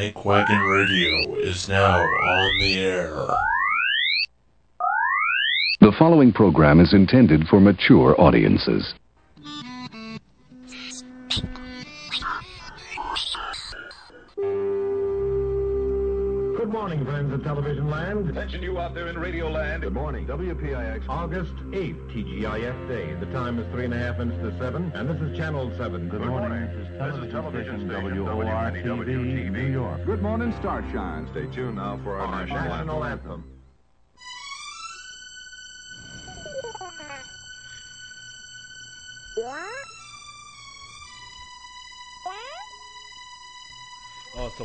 Spank Wagon Radio is now on the air. The following program is intended for mature audiences. Good morning, friends of television land. Attention you out there in radio land. Good morning, WPIX. August 8th, TGIF Day. The time is 3.5 minutes to 7, and this is Channel 7. Good morning. This is television station WOR-TV, New York. Good morning, Starshine. Stay tuned now for our national anthem. Oh, so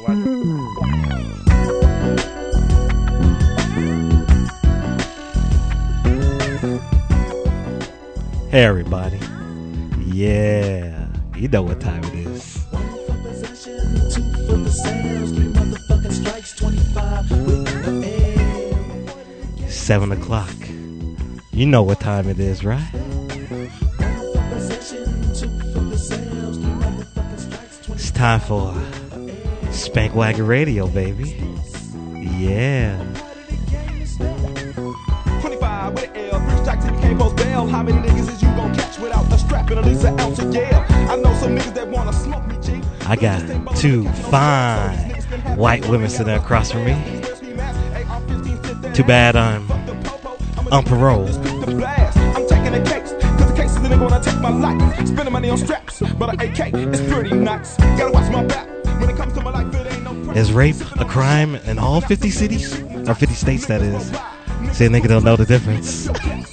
Hey, everybody. Yeah, you know what time it is. 7 o'clock. You know what time it is, right? It's time for Spank Wagon Radio, baby. Yeah. 25 with an L, 3 strikes and you can't post bail. How many niggas is you gon' catch without a strap and at least an ounce of Yale? I know some niggas that wanna smoke me, G. I got two fine white women sitting across from me. Too bad I'm on parole. I'm taking a case, cause the cases in it gonna take my life. Spending money on straps, but an AK is pretty nice. Gotta watch my back. When it comes to my life, it ain't no Is rape a crime in all 50 cities? Or 50 states, that is. See, a nigga don't know the difference.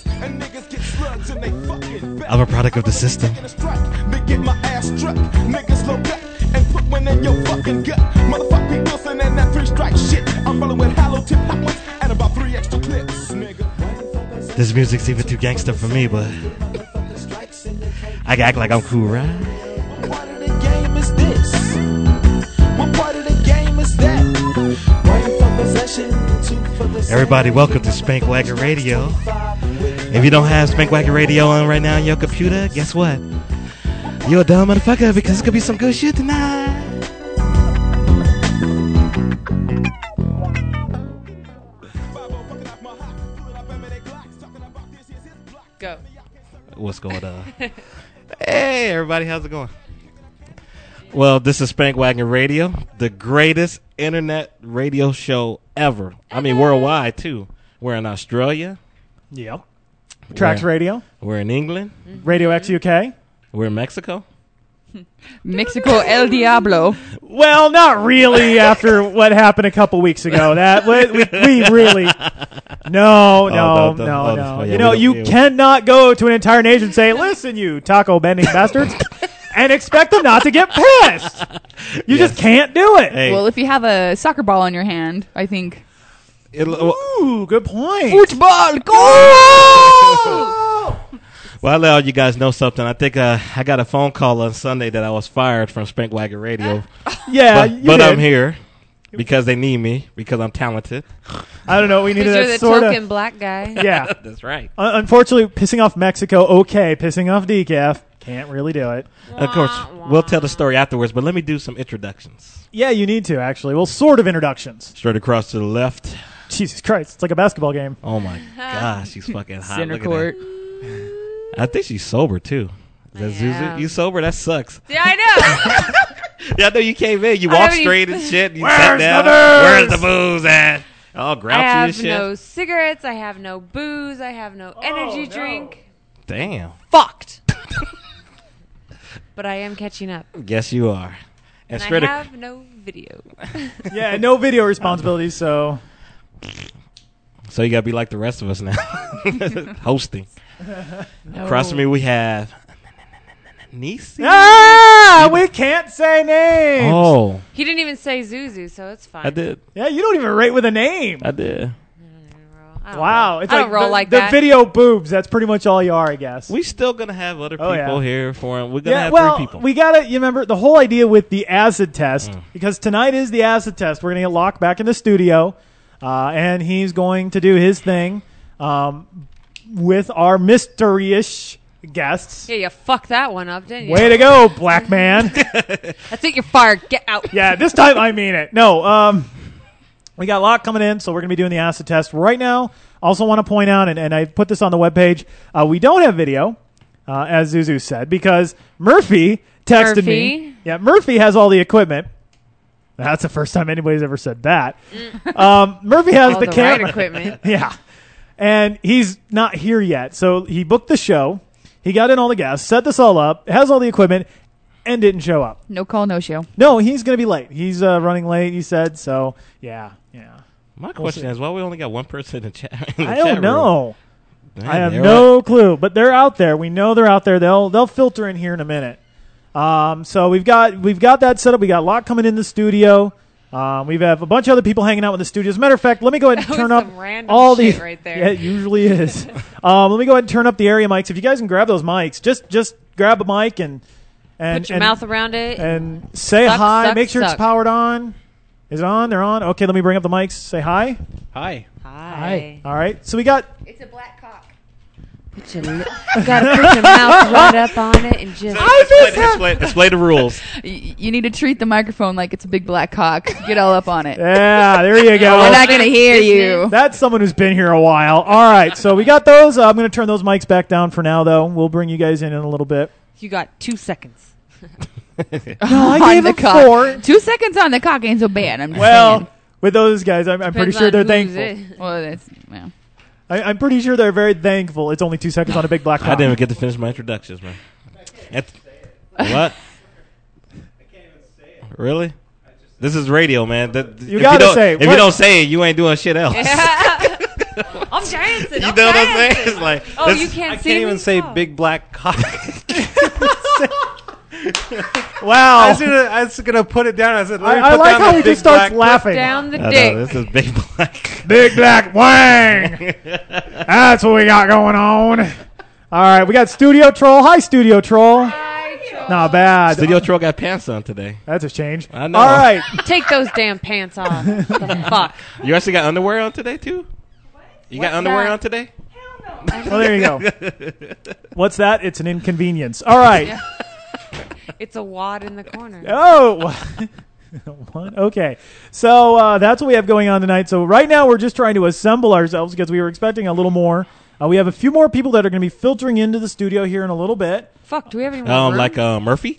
I'm a product of the system. They get my ass struck. Niggas low back and put one in your fucking gut. Motherfucker Pete Wilson and that 3 strike shit. I'm rolling with hollow tip hot ones and about 3 extra clips, nigga. This music's even too gangster for me, but I can act like I'm cool, right? What part of the game is this? What part of the game is that? One for possession, 2 for the Everybody, welcome to Spank Wagon Radio. If you don't have Spank Wagon Radio on right now on your computer, guess what? You're a dumb motherfucker because it's gonna be some good shit tonight. Go. What's going on? Hey, everybody, how's it going? Well, this is Spank Wagon Radio, the greatest internet radio show ever. I mean, worldwide, too. We're in Australia. Yep. Trax Radio. We're in England. Radio X UK. We're in Mexico. Mexico El Diablo. Well, not really after what happened a couple weeks ago. That we really no. You know, you cannot go to an entire nation and say, "Listen, you taco bending bastards," and expect them not to get pissed. You just can't do it. Hey. Well, if you have a soccer ball in your hand, I think. Ooh, good point. Football, go! Well, I'll let all you guys know something. I think I got a phone call on Sunday that I was fired from Spank Wagon Radio. Yeah, but I'm here because they need me because I'm talented. I don't know. We needed you're that the sort of token black guy. Yeah, that's right. Unfortunately, pissing off Mexico, okay. Pissing off decaf, can't really do it. Of course, we'll tell the story afterwards, but let me do some introductions. Yeah, you need to, actually. Well, sort of introductions. Straight across to the left. Jesus Christ, it's like a basketball game. Oh, my gosh, she's fucking hot. Center Look at court. that. I think she's sober, too. Is that Zuzu? You sober? That sucks. Yeah, I know. Yeah, I know you came in. You walked straight and shit. You Where's sat down. the booze? Where's the booze at? All grouchy I have and shit. no cigarettes. I have no booze. I have no energy drink. Damn. Fucked. But I am catching up. Guess you are. And I straight have no video. Yeah, no video responsibilities, so... So you got to be like the rest of us now. Hosting. No. Across from me, we have... Nisi? We can't say names. Oh. He didn't even say Zuzu, so it's fine. I did. Yeah, you don't even rate with a name. I did. Wow. It's I don't roll like the that. video boobs. That's pretty much all you are, I guess. We still going to have other people here for him. We're going to have well, 3 people. we got to, you remember, the whole idea with the acid test, because tonight is the acid test. We're going to get Locke back in the studio, and he's going to do his thing with our mystery-ish guests. Yeah, you fucked that one up, didn't you? Way to go, black man. That's it. You're fired. Get out. Yeah, this time I mean it. No, we got a lot coming in, so we're going to be doing the acid test right now. Also want to point out, and I put this on the webpage, we don't have video, as Zuzu said, because Murphy texted me. Yeah, Murphy has all the equipment. That's the first time anybody's ever said that. Murphy has All the the camera. right equipment. Yeah. And he's not here yet. So he booked the show. He got in all the guests, set this all up, has all the equipment, and didn't show up. No call, no show. No, he's going to be late. He's running late, he said. So, yeah. My question is, why we only got one person in the chat? I don't know. Man, I have no clue. But they're out there. We know they're out there. They'll filter in here in a minute. So we've got that set up. We got a lot coming in the studio. We have a bunch of other people hanging out in the studio. As a matter of fact, let me go ahead and That turn was up some random all the. shit right there. Yeah, it usually is. Let me go ahead and turn up the area mics. If you guys can grab those mics, just grab a mic and Put your mouth around it. and say Suck, hi. suck, Make sure it's suck. powered on. Is it on? They're on. Okay, let me bring up the mics. Say hi. Hi. Hi. All right. So we got. It's a black cock. You gotta put your mouth right up on it and just. Display the rules. You need to treat the microphone like it's a big black cock. Get all up on it. Yeah, there you go. We're not going to hear you. That's someone who's been here a while. All right, so we got those. I'm going to turn those mics back down for now, though. We'll bring you guys in a little bit. You got 2 seconds. No, I gave the him cock. 4. 2 seconds on the cock ain't so bad. I'm just Well, saying. with those guys, I'm pretty Depends sure on they're who's thankful. it. Well, that's well. I'm pretty sure they're very thankful. It's only 2 seconds on a big black cock. I didn't even get to finish my introductions, man. What? Really? This is radio, man. You gotta say if you don't say it, you ain't doing shit else. I'm dancing. You know what I'm saying? It's like, Oh, this- you can't I see can't me? even say Oh. big black cock. Wow. I was gonna put it down. I said, let me I put like down how the he big just starts black- laughing. Down the I know, dick. this is big black. Big black wang. That's what we got going on. All right, we got Studio Troll. Hi, Studio Troll. Not bad. Studio Troll got pants on today. That's a change. I know. All right. Take those damn pants off. What the fuck? You actually got underwear on today too? You got What's underwear that? on today? Well, there you go. What's that? It's an inconvenience. All right. It's a wad in the corner. Oh. What? Okay. So that's what we have going on tonight. So right now we're just trying to assemble ourselves because we were expecting a little more. We have a few more people that are going to be filtering into the studio here in a little bit. Fuck, do we have any more room? Like Murphy?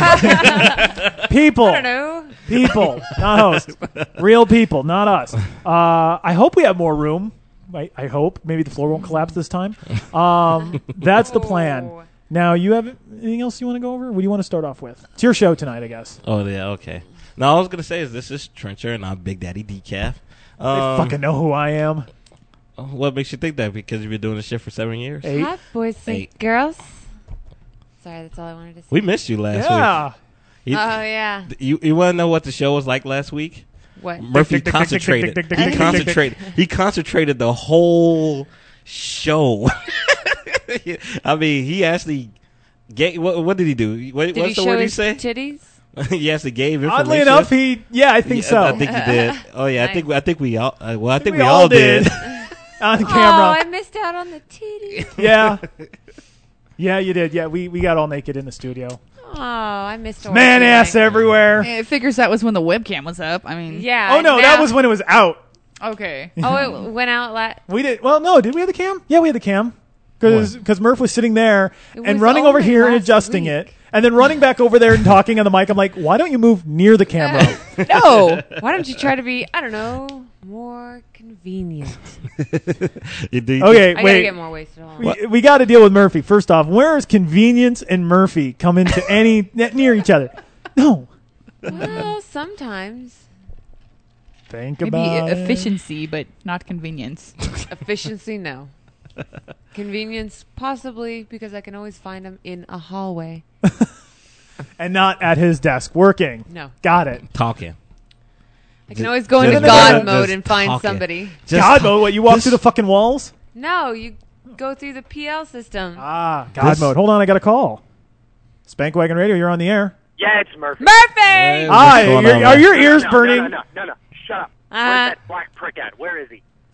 People. I don't know. People, not hosts. Real people, not us. I hope we have more room. I hope. Maybe the floor won't collapse this time. That's the plan. Oh. Now, you have anything else you want to go over? What do you want to start off with? It's your show tonight, I guess. Oh, yeah, okay. Now, all I was going to say is this is Trencher and I'm Big Daddy Decaf. They fucking know who I am. What makes you think that? Because you've been doing this shit for 7 years? 8. Hi, boys and 8. girls. Sorry, that's all I wanted to say. We missed you last Yeah. week. Oh, yeah. You want to know what the show was like last week? What? Murphy concentrated. He concentrated the whole show. I mean, he actually gave. What did he do? What's Did he the show word he his say? titties? He actually gave information. Oddly enough, I think so. I think he did. Oh yeah, Nice. I think we all. Well, I think we we all all did. On Oh, camera. I missed out on the titties. Yeah. Yeah, you did. Yeah, we got all naked in the studio. Oh, I missed a Man ass everywhere. It figures that was when the webcam was up. I mean, Yeah. Oh, no, that was when it was out. okay. Oh, it went out We did. Well, no, did we have the cam? Yeah, we had the cam. Because Murph was sitting there It and was running over only here and last adjusting week. it. And then running back over there and talking on the mic. I'm like, why don't you move near the camera? No. Why don't you try to be, I don't know, more convenient? Okay, I gotta wait. get more wasted on. We got to deal with Murphy. First off, where is convenience and Murphy come into any near each other? No. Well, sometimes. Think Maybe about it. efficiency, but not convenience. Efficiency, no. Convenience, possibly, because I can always find him in a hallway. And not at his desk working. No. Got it. Talking. I can always go into Just God mode and find talking. somebody. God mode? What, you walk through the fucking walls? No, you go through the PL system. Ah, God mode. Hold on, I got a call. Spank Wagon Radio, you're on the air. Yeah, it's Murphy. Murphy! Hi, are your ears burning? No. Shut up. Where's that black prick at? Where is he?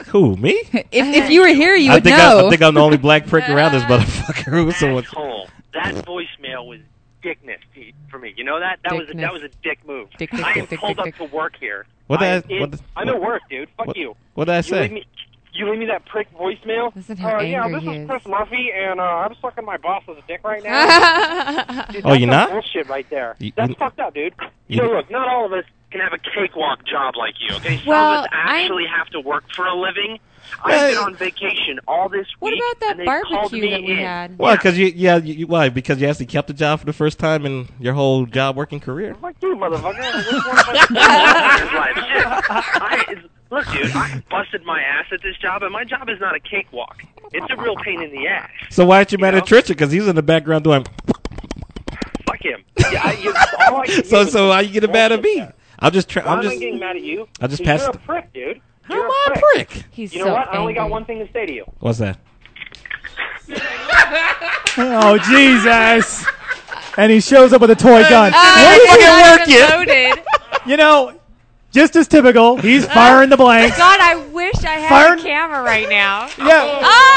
Who, me? If you were here, you would I know. think I'm the only black prick around this motherfucker. Asshole. That voicemail was dickness for me. You know that? That was a dick move. I am pulled up to work here. I'm at work, dude. Fuck you. What did I say? You leave me that prick voicemail? Listen how angry this he is is. Chris Murphy, and I'm sucking my boss's dick right now. Dude, Oh, you're not? Bullshit right there. That's fucked up, dude. Look, not all of us can have a cakewalk job like you, okay? Some of us actually have to work for a living. I've been on vacation all this week. What about that barbecue that we had? Well, because why? Because you actually kept the job for the first time in your whole job working career. Fuck you, motherfucker. Which one of us Look, dude, I busted my ass at this job, and my job is not a cakewalk. It's a real pain in the ass. So why aren't you mad at Tritcher? Because he's in the background doing. Fuck him. Yeah, so why you getting mad at me? I'm just. I'm not getting mad at you. I just passed. You're a prick, dude. How am I a prick? He's you know what? I only got one thing to say to you. What's that? Oh, Jesus. And he shows up with a toy gun. You know, just as typical, he's firing the blanks. God, I wish I had a camera right now. Yeah.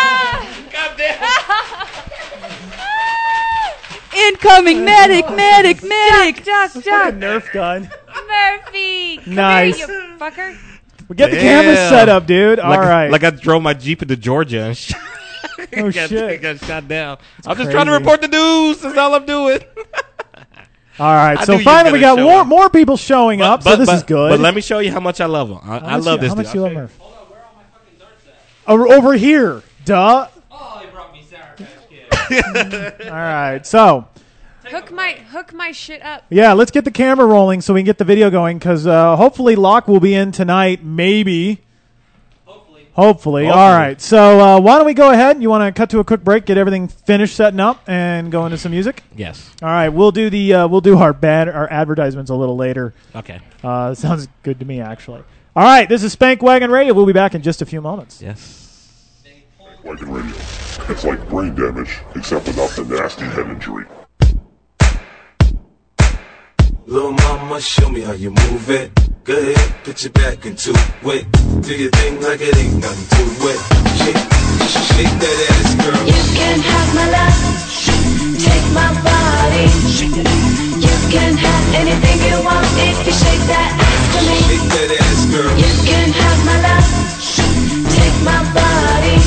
Incoming medic. Duck. Nerf gun. Murphy. Come Nice. here, you fucker. We get the camera set up, dude. All right. Like I drove my Jeep into Georgia and shit. Oh, shit. Got shot down. I'm just trying to report the news. That's all I'm doing. All right. So finally we got more people showing up, so this is good. But let me show you how much I love him. I love this dude. How much you love Murph? Over here. Duh. Oh, he brought me Sour Patch Kids. All right. So. Hook my shit up. Yeah, let's get the camera rolling so we can get the video going, because hopefully Locke will be in tonight, maybe. Hopefully. All right. So why don't we go ahead? You want to cut to a quick break, get everything finished setting up, and go into some music? Yes. All right. We'll do our advertisements a little later. Okay. Sounds good to me, actually. All right. This is Spank Wagon Radio. We'll be back in just a few moments. Yes. Wagon Radio. It's like brain damage, except without the nasty head injury. Little mama, show me how you move it. Go ahead, put your back into it. Do your thing like it ain't nothing to it. Shake that ass, girl. You can have my love, take my body. You can have anything you want if you shake that ass for me. Shake that ass, girl. You can have my love, take my body.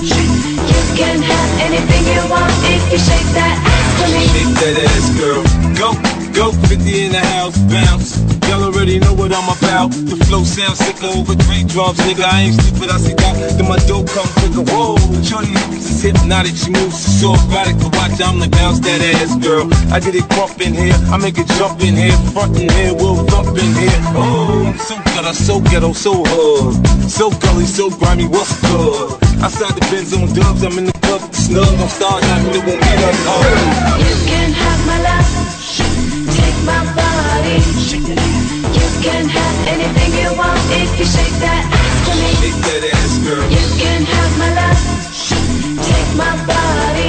You can have anything you want if you shake that ass for me. Shake that ass, girl. Go, 50 in the house, bounce. Y'all already know what I'm about. The flow sounds sick over 3 drums, nigga. I ain't stupid, I see that. Then my dope come quicker. Whoa, shorty is hypnotic, she moves so erotic. To watch, I'm like bounce that ass, girl. I get it bump in here, I make it jump in here, front in here, we'll thump in here. Oh, I'm so gutter, so ghetto, so hood, so gully, so grimy. What's good? Outside the Benz on dubs, I'm in the club with the snug. I'm starting out and it won't be nothing hard. You can have my love, take my body. You can have anything you want if you shake that ass for me. Shake that ass, girl. You can have my love, take my body.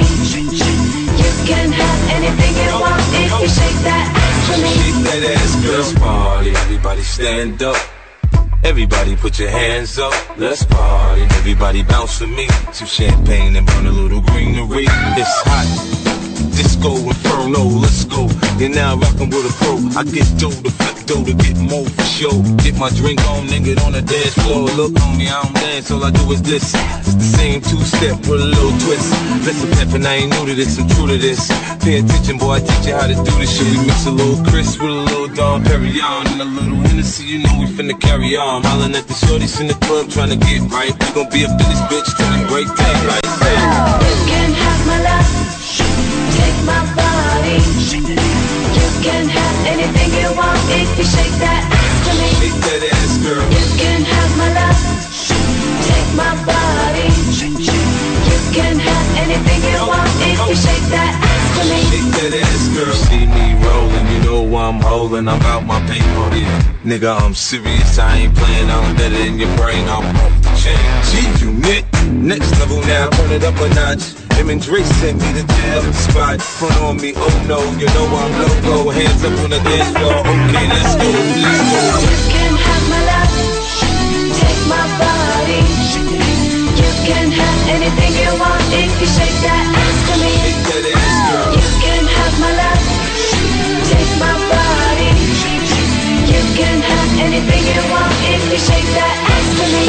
You can have anything you want if you shake that ass for me. Shake that ass, girl. Let's party, everybody stand up. Everybody put your hands up, let's party. Everybody bounce with me. Some champagne and burn a little greenery. It's hot. Disco Inferno, let's go. You're now rockin' with a pro. I get dough to flip dough to get more for show. Get my drink on, then get on the dance floor. Look on me, I don't dance, all I do is this. It's the same 2-step with a little twist. Listen, Peppin', I ain't new to this, I'm true to this. Pay attention, boy, I teach you how to do this shit. We mix a little Chris with a little Dom Perignon and a little Hennessy, you know we finna carry on. Hollin' at the shorties in the club tryna get right. We gon' be up in this bitch till the break time, right? You can have my love, take my body. You can have anything you want if you shake that ass for me. Shake that ass, girl. You can have my love, take my body. You can have anything you want if you shake that ass for me. Shake that ass, girl. See me rolling, you know I'm holding. I'm out my paper, yeah. Nigga, I'm serious, I ain't playing. I'm better in your brain, I'm off the chain. G-Unit, next level now, turn it up a notch. Him and Dre sent me to the spot. Front on me, oh no, you know I'm loco. Hands up on the dance floor, okay, let's go, let's go. You can have my love, take my body. can have anything you want if you shake that ass for me. You can have my love, take my body. You can have anything you want if you shake that ass for me.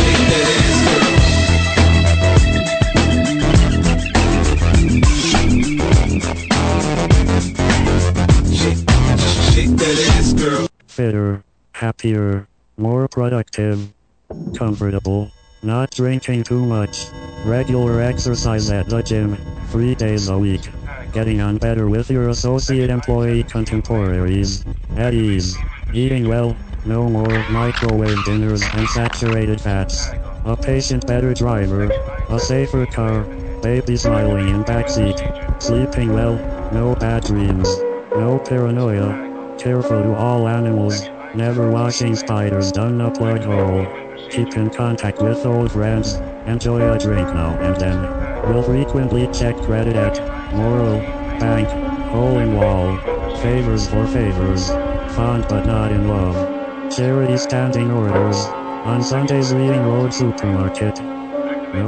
Shake that ass, girl. Fitter, happier, more productive, comfortable, not drinking too much, regular exercise at the gym, 3 days a week, getting on better with your associate employee contemporaries, at ease, eating well, no more microwave dinners and saturated fats, a patient better driver, a safer car, baby smiling in backseat, sleeping well, no bad dreams, no paranoia, careful to all animals, never washing spiders down a plug hole, keep in contact with old friends, enjoy a drink now and then, will frequently check credit at Moral, Bank, Hole in Wall, favors for favors, fond but not in love, charity standing orders, on Sundays reading Road Supermarket. No.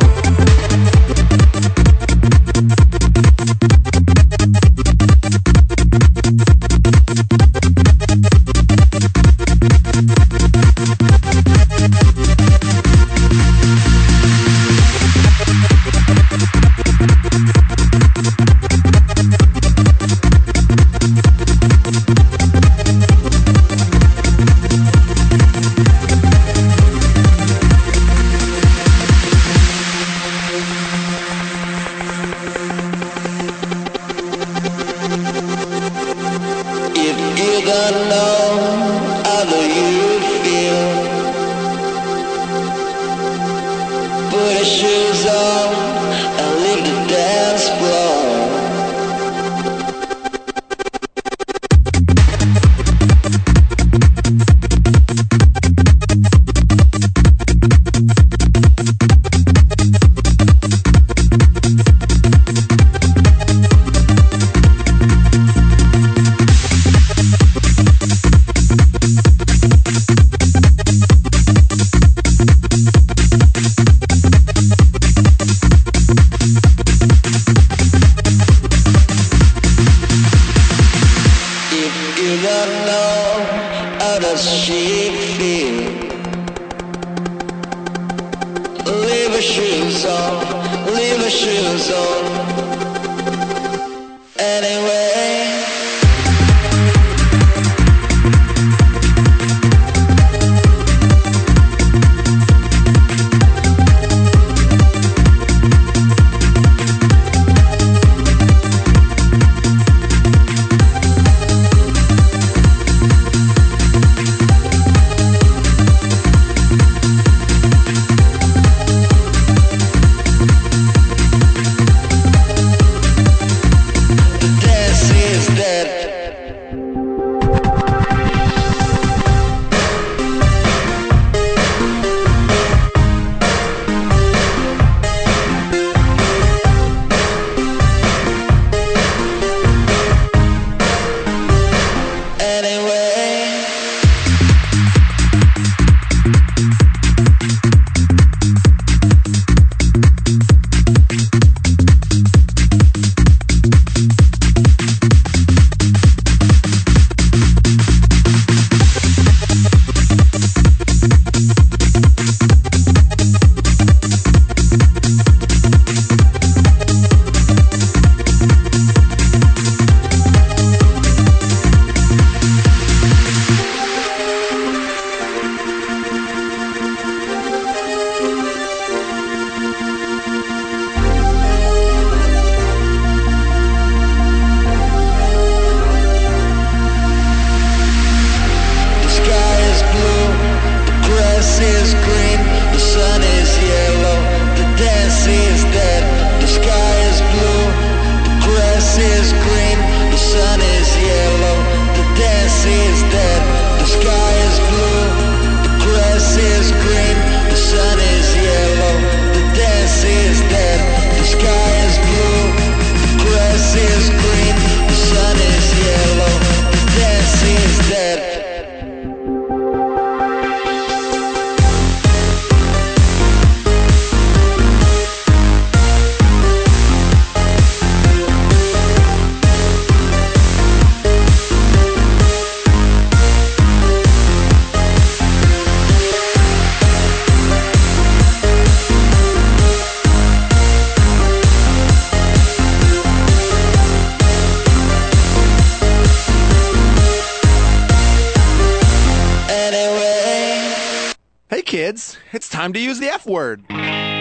kids. It's time to use the F word. Fuck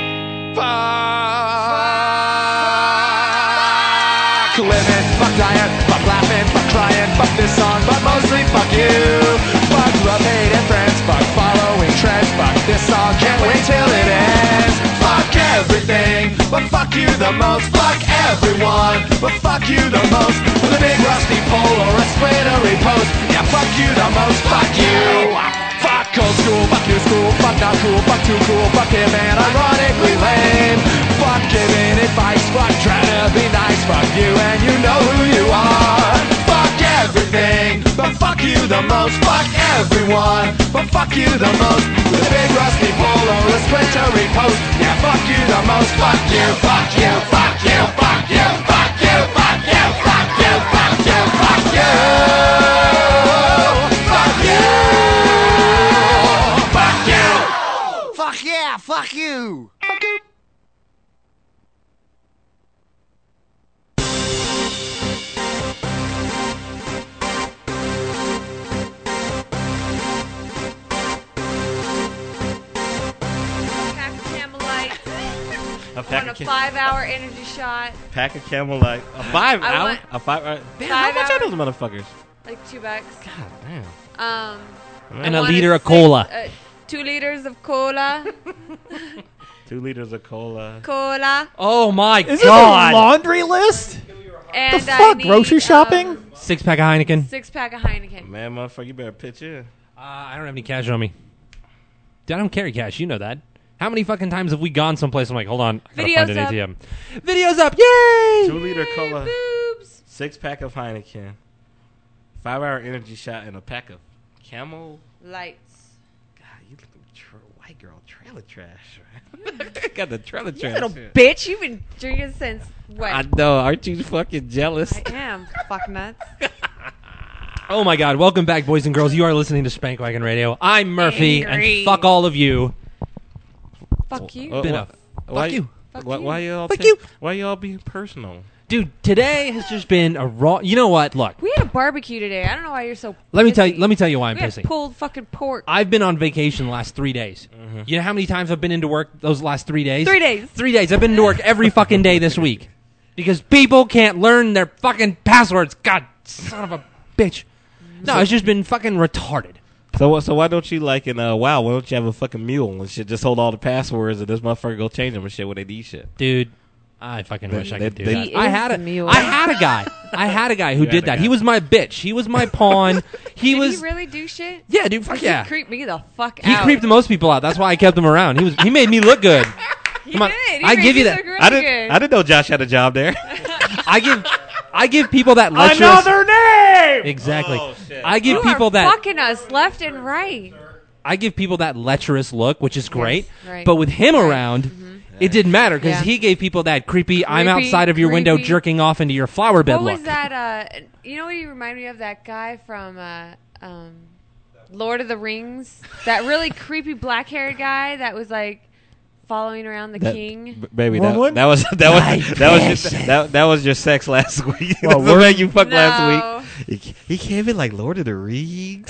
living, fuck dying, fuck laughing, fuck crying, fuck this song, but mostly fuck you. Fuck love, hate, and friends, fuck following trends, fuck this song, can't wait till it ends. Fuck everything, but fuck you the most. Fuck everyone, but fuck you the most. With a big rusty pole or a splintery post. Yeah, fuck you the most. Fuck you. Fuck old school, fuck new school, fuck not cool, fuck too cool, fuck him and ironically lame. Fuck giving advice, fuck trying to be nice. Fuck you and you know who you are. Fuck everything, but fuck you the most. Fuck everyone, but fuck you the most. With a big rusty pole or a splintery post. Yeah, fuck you the most. Fuck you, fuck you, fuck you, fuck you, fuck you, fuck you, fuck you, fuck you, fuck you. Fuck you. Fuck you. Fuck yeah, fuck you. Fuck you. A pack want a 5-hour energy shot. Pack of Camel Light. A 5 hour? want A 5 hour? Damn, 5 how much are hours. those motherfuckers? Like $2. God damn. And a liter of cola. 2 liters of cola. 2 liters of cola. Cola. Oh my Is God. this a laundry list? And the fuck? Grocery shopping? 6-pack of Heineken. 6-pack of Heineken. Man, motherfucker, you better pitch in. I don't have any cash on me. I don't carry cash. You know that. How many fucking times have we gone someplace? I'm like, hold on, I gotta find an ATM. Video's up! Yay! 2 liter cola. 6-pack of Heineken. 5-hour energy shot and a pack of Camel Lights. God, you look like white girl trailer trash. Got the trailer You trash. little bitch. You've been drinking since what? I know. Aren't you fucking jealous? I am. Fuck nuts. Oh my God! Welcome back, boys and girls. You are listening to Spankwagon Radio. I'm Murphy, Angry. and fuck all of you. Fuck you. Fuck you. Why you all? Fuck you. Why you all being personal? Dude, today has just been a raw. You know what? Look, We had a barbecue today. I don't know why you're so. let me pissy. tell you why I'm we had pissing. pulled fucking pork. I've been on vacation the last 3 days. Mm-hmm. You know how many times I've been into work those last 3 days? 3 days. 3 days. I've been into work every fucking day this week because people can't learn their fucking passwords. God, son of a bitch. No, it's just been fucking retarded. So why don't you like in WoW? Why don't you have a fucking mule and shit? Just hold all the passwords and this motherfucker go change them and shit when they need shit. Dude, I fucking wish I could do that. He I is had the a mule. I had a guy. I had a guy who You had did a that. guy. He was my bitch. He was my pawn. He Did was he really do shit? Yeah, dude, fuck yeah. He creeped me the fuck He out. creeped most people out. That's why I kept him around. He made me look good. Come on. did. He I made give you you that. look really I good. didn't know Josh had a job there. I give people that lecherous. Another name! Exactly. Oh, shit. I give You people are that. fucking us left and right. I give people that lecherous look, which is great. Yes, right. But with him Right. around, it didn't matter because Yeah. he gave people that creepy. I'm Creepy, outside of your window creepy. jerking off into your flower bed What look. was that? You know what you remind me of? That guy from Lord of the Rings. That really creepy black-haired guy that was like following around the king. Baby, Woman? that was your sex last week. Well, That's the man you fucked No. last week. He came in like Lord of the Rings.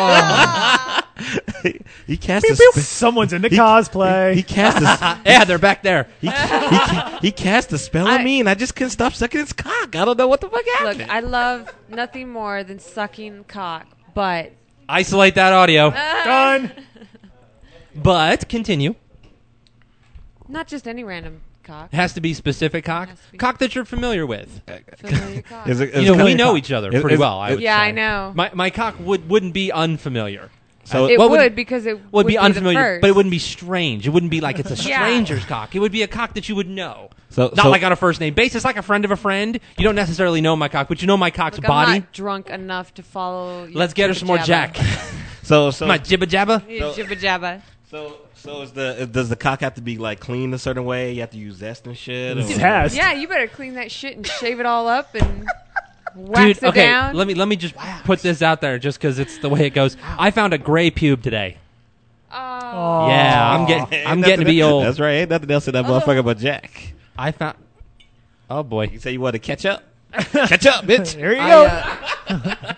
He cast a Someone's into cosplay. He cast a Yeah, they're back there. he cast a spell on me, and I just couldn't stop sucking his cock. I don't know what the fuck happened. Look, I love nothing more than sucking cock, but Isolate that audio. Done. But continue. not just any random cock. It has to be specific cock. Cock that you're familiar with. Familiar cock. We know each other pretty well. I would Yeah, say. I know. My cock wouldn't be unfamiliar. So It what would because it would be the unfamiliar, first. but it wouldn't be strange. It wouldn't be like it's a Yeah. stranger's cock. It would be a cock that you would know. So Not like on a first name basis, like a friend of a friend. You don't necessarily know my cock, but you know my cock's Look, body. I'm not drunk enough to follow. your Let's get her some more jibba Jack. So My jibba jabba. jabba. Your jibba jabba. So does the cock have to be like cleaned a certain way? You have to use zest and shit. It has. Yeah, you better clean that shit and shave it all up and wax Dude, it down. let me just put this out there just because it's the way it goes. I found a gray pube today. Oh. Yeah, I'm getting to be old. That's right. Ain't nothing else in that motherfucker but Jack. I found. Oh boy. You say you want to catch up? Catch up, bitch. There you go. Hey,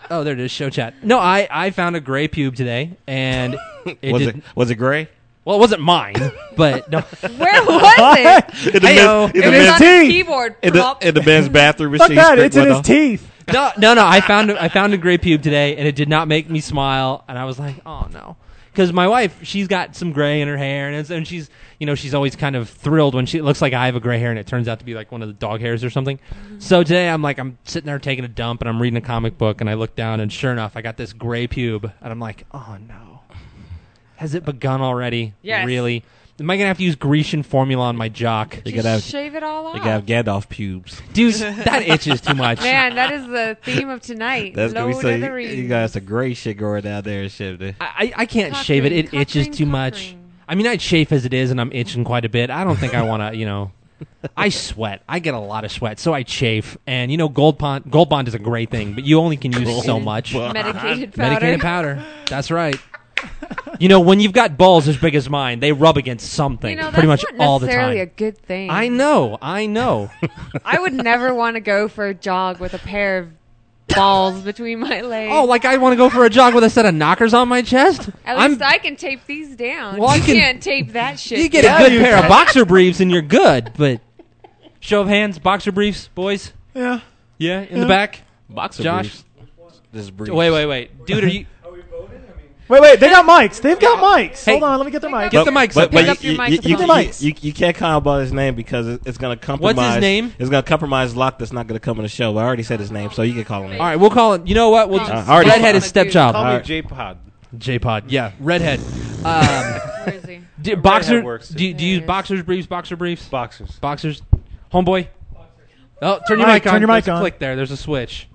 Oh, there it is. Show chat. No, I found a gray pube today, and was it gray? Well, it wasn't mine, but no. Where was it? In the It was on his keyboard. In the men's bathroom. Fuck that! It's in his teeth. No. I found a gray pube today, and it did not make me smile. And I was like, oh no, because my wife, she's got some gray in her hair, and she's, she's always kind of thrilled when it looks like I have a gray hair, and it turns out to be like one of the dog hairs or something. So today I'm sitting there taking a dump, and I'm reading a comic book, and I look down, and sure enough, I got this gray pube, and I'm like, oh no. Has it begun already? Yes. Really? Am I going to have to use Grecian formula on my jock? Shave it all off. You got to have Gandalf pubes. Dude, that itches too much. Man, that is the theme of tonight. That's Lord gonna be of the so. Rings. You got some gray shit going down there and shit. Dude. I can't shave it. It itches too much. I mean, I'd chafe as it is, and I'm itching quite a bit. I don't think I want to, I sweat. I get a lot of sweat, so I chafe. And, Gold Bond is a great thing, but you only can use so much. Medicated powder. Medicated powder. That's right. When you've got balls as big as mine, they rub against something pretty much all the time. That's not necessarily a good thing. I know. I would never want to go for a jog with a pair of balls between my legs. Oh, like I want to go for a jog with a set of knockers on my chest? At least I can tape these down. Well, you can't tape that shit. You get a good pair of boxer briefs and you're good, but show of hands, boxer briefs, boys? Yeah. Yeah, in the back? Boxer Josh? briefs. This is briefs. Wait. Dude, are you... Wait, they got mics. They've got mics. Hey, hold on, let me get their mics. Get the mics up. Pick up your microphone. You can't comment about his name because it's going to compromise. What's his name? It's going to compromise Locke that's not going to come on the show. But I already said his name, so you can call him. All right, we'll call it. You know what? Redhead is stepchild. Call me J-Pod. J-Pod, yeah. Redhead. Where is he? Do you use boxers briefs, boxer briefs? Boxers. Homeboy? Oh, turn your mic on. Turn your mic There's a on. click there. There's a switch.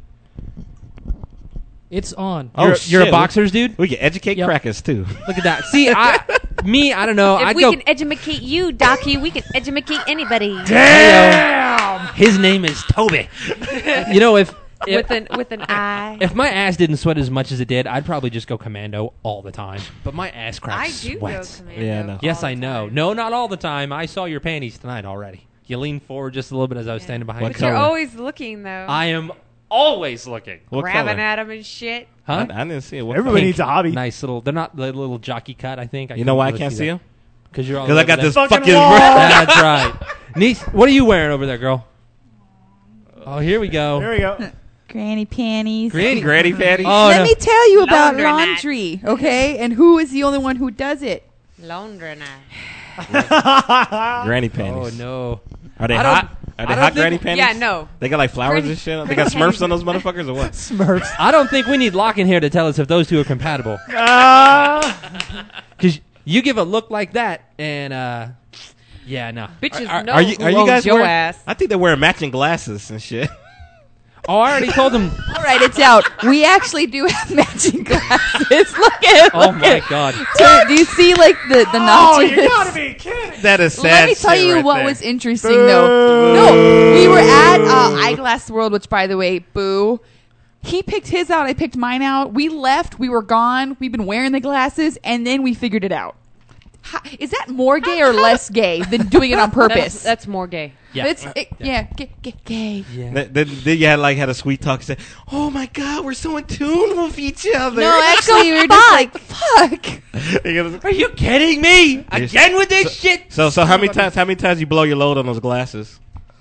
It's on. You're a boxers dude? We can educate crackers, too. Look at that. See, I don't know. If we can educate you, Docky, we can educate anybody. Damn! His name is Toby. If with an eye. If my ass didn't sweat as much as it did, I'd probably just go commando all the time. But my ass crack sweats. Go commando. Yeah, I know. Yes, I know. No, not all the time. I saw your panties tonight already. You leaned forward just a little bit as I was standing behind you. But you're always looking, though. I am always looking. Grabbing at him and shit. Huh? I didn't see it. Everybody needs a hobby. Nice little. They're not the little jockey cut. I think. You know why I can't see him? Because you're all. Because I got this fucking. That's right. Niece, what are you wearing over there, girl? Oh, here we go. There we go. Granny panties. Granny panties. Oh, Let me tell you about laundry, okay? And who is the only one who does it? Laundromat. Granny panties. Oh no. Are they hot? Are they hot granny panties? Yeah, no. They got like flowers and shit. They got Smurfs on those motherfuckers or what? Smurfs. I don't think we need Locke in here to tell us if those two are compatible. Because you give a look like that, and yeah, no. Bitches, are you guys your wearing? ass. I think they're wearing matching glasses and shit. Oh, I already told them. All right, it's out. We actually do have matching glasses. Look at Oh my god. Do you see like the notches? Oh, you gotta be kidding. That is sad. Let me tell shit you right what there. was interesting though. No, we were at Eyeglass World, which by the way, boo. He picked his out. I picked mine out. We left. We were gone. We've been wearing the glasses, and then we figured it out. Is that more gay or less gay than doing it on purpose? That's more gay. Yeah. It's gay. Yeah. Then you had a sweet talk and said, "Oh my God, we're so in tune with each other." No, actually, we were just like, "Fuck." Are you kidding me? Again with this shit? So how many times you blow your load on those glasses?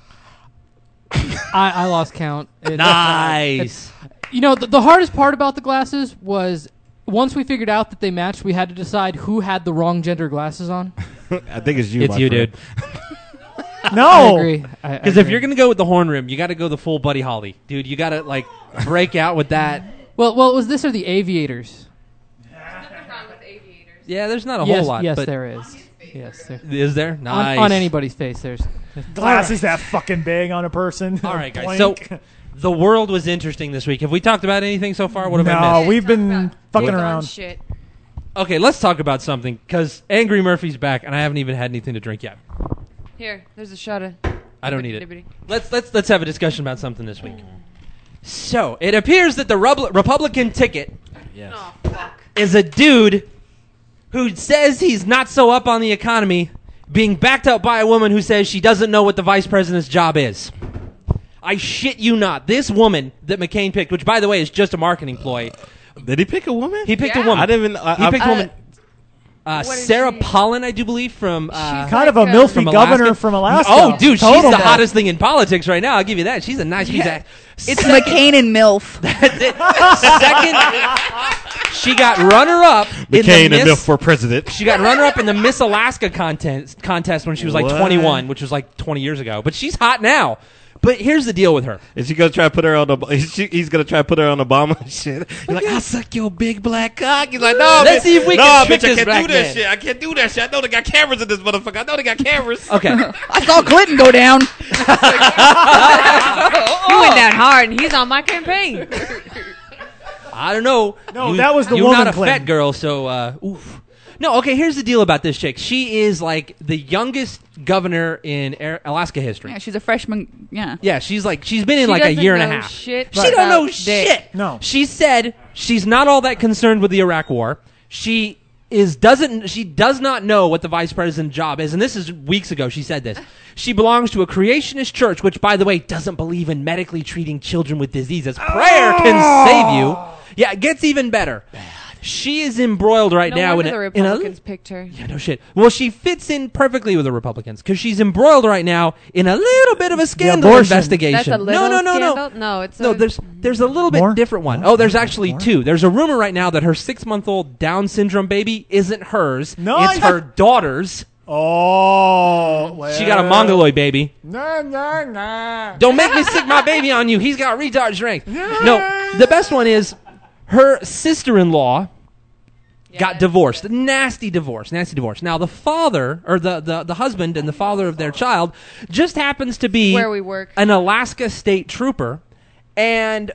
I lost count. Nice. The hardest part about the glasses was once we figured out that they matched, we had to decide who had the wrong gender glasses on. I think it's you. It's you, dude. No. I agree. Because if you're going to go with the horn rim, you got to go the full Buddy Holly. Dude, you got to, break out with that. Well, it was this or the aviators? Yeah, there's not a whole lot. Yes, but there is. Yes, there. Is there? Nice. On anybody's face, there's Glasses that fucking big on a person. All right, guys. So, the world was interesting this week. Have we talked about anything so far? What have I missed? No, we've been fucking around. Shit. Okay, let's talk about something, because Angry Murphy's back, and I haven't even had anything to drink yet. Here, there's a shot of. I don't need it. Let's have a discussion about something this week. So, it appears that the Republican ticket is a dude who says he's not so up on the economy being backed up by a woman who says she doesn't know what the vice president's job is. I shit you not. This woman that McCain picked, which by the way is just a marketing ploy. Did he pick a woman? He picked a woman. I didn't even. He picked a woman. Sarah Palin, I do believe, from kind of a milfy governor from Alaska. Oh, dude, she's Total the milf. hottest thing in politics right now. I'll give you that. She's a nice piece of. It's McCain and MILF. Second, she got runner-up in McCain the and MILF for president. She got runner-up in the Miss Alaska contest when she was like What? 21, which was like 20 years ago. But she's hot now. But here's the deal with her. Is she gonna try to put her on the? He's gonna try to put her on Obama and shit. He's like, I'll suck your big black cock. He's like, no, Let's bitch, see if we no, can trick bitch, I this can't black do that man. shit. I can't do that shit. I know they got cameras in this motherfucker. I know they got cameras. Okay. I saw Clinton go down. He went down hard, and he's on my campaign. I don't know. No, that was the you're woman, not a Clinton. fat girl, so oof. No, okay, here's the deal about this chick. She is like the youngest governor in Alaska history. Yeah, she's a freshman. Yeah. Yeah, she's been in She like a doesn't year and a know half. shit She don't about know dick. shit. No. She said she's not all that concerned with the Iraq war. She does not know what the vice president's job is, and this is weeks ago she said this. She belongs to a creationist church, which, by the way, doesn't believe in medically treating children with diseases. Prayer can save you. Yeah, it gets even better. She is embroiled right No now wonder in the a Republicans picked her. yeah, no shit. Well, she fits in perfectly with the Republicans because she's embroiled right now in a little bit of a scandal abortion. investigation. That's a little no. scandal? No, it's No, a... there's a little bit different one. Oh, there's actually two. There's a rumor right now that her 6-month-old Down syndrome baby isn't hers. No, it's her daughter's. Oh, well. She got a mongoloid baby. Nah. Don't make me stick my baby on you. He's got retard strength. No, the best one is her sister-in-law got divorced. Nasty divorce. Now the father, or the husband and the father of their child, just happens to be Where we work. an Alaska state trooper, and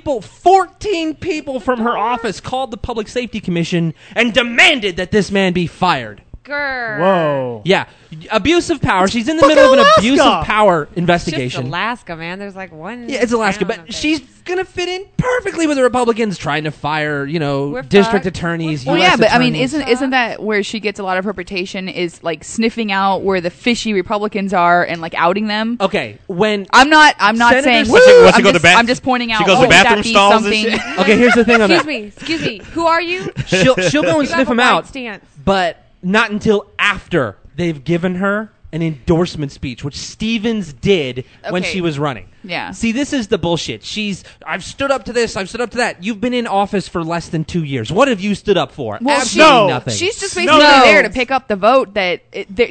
14 people from her office called the Public Safety Commission and demanded that this man be fired. Grr. Whoa. Yeah, abuse of power. She's in the middle of an abuse of power It's just investigation. Alaska, man. There's like one. Yeah, it's Alaska, town but up she's gonna fit in perfectly with the Republicans trying to fire, We're district fucked. attorneys. Well, US yeah, but I mean, attorneys. isn't that where she gets a lot of her reputation? Is like sniffing out where the fishy Republicans are and like outing them. Okay, when I'm not Senators- saying. What's she- woo, what's she I'm, go to just, bath- I'm just pointing out. she goes to would that bathroom be stalls and something- shit? Okay, here's the thing on that. Excuse me. Who are you? She'll go and You sniff have a them white out, stance. but not until after they've given her an endorsement speech, which Stevens did when Okay. she was running. Yeah. See, this is the bullshit. I've stood up to this, I've stood up to that. You've been in office for less than 2 years. What have you stood up for? Well, Absolutely nothing. She's just basically there to pick up the vote that,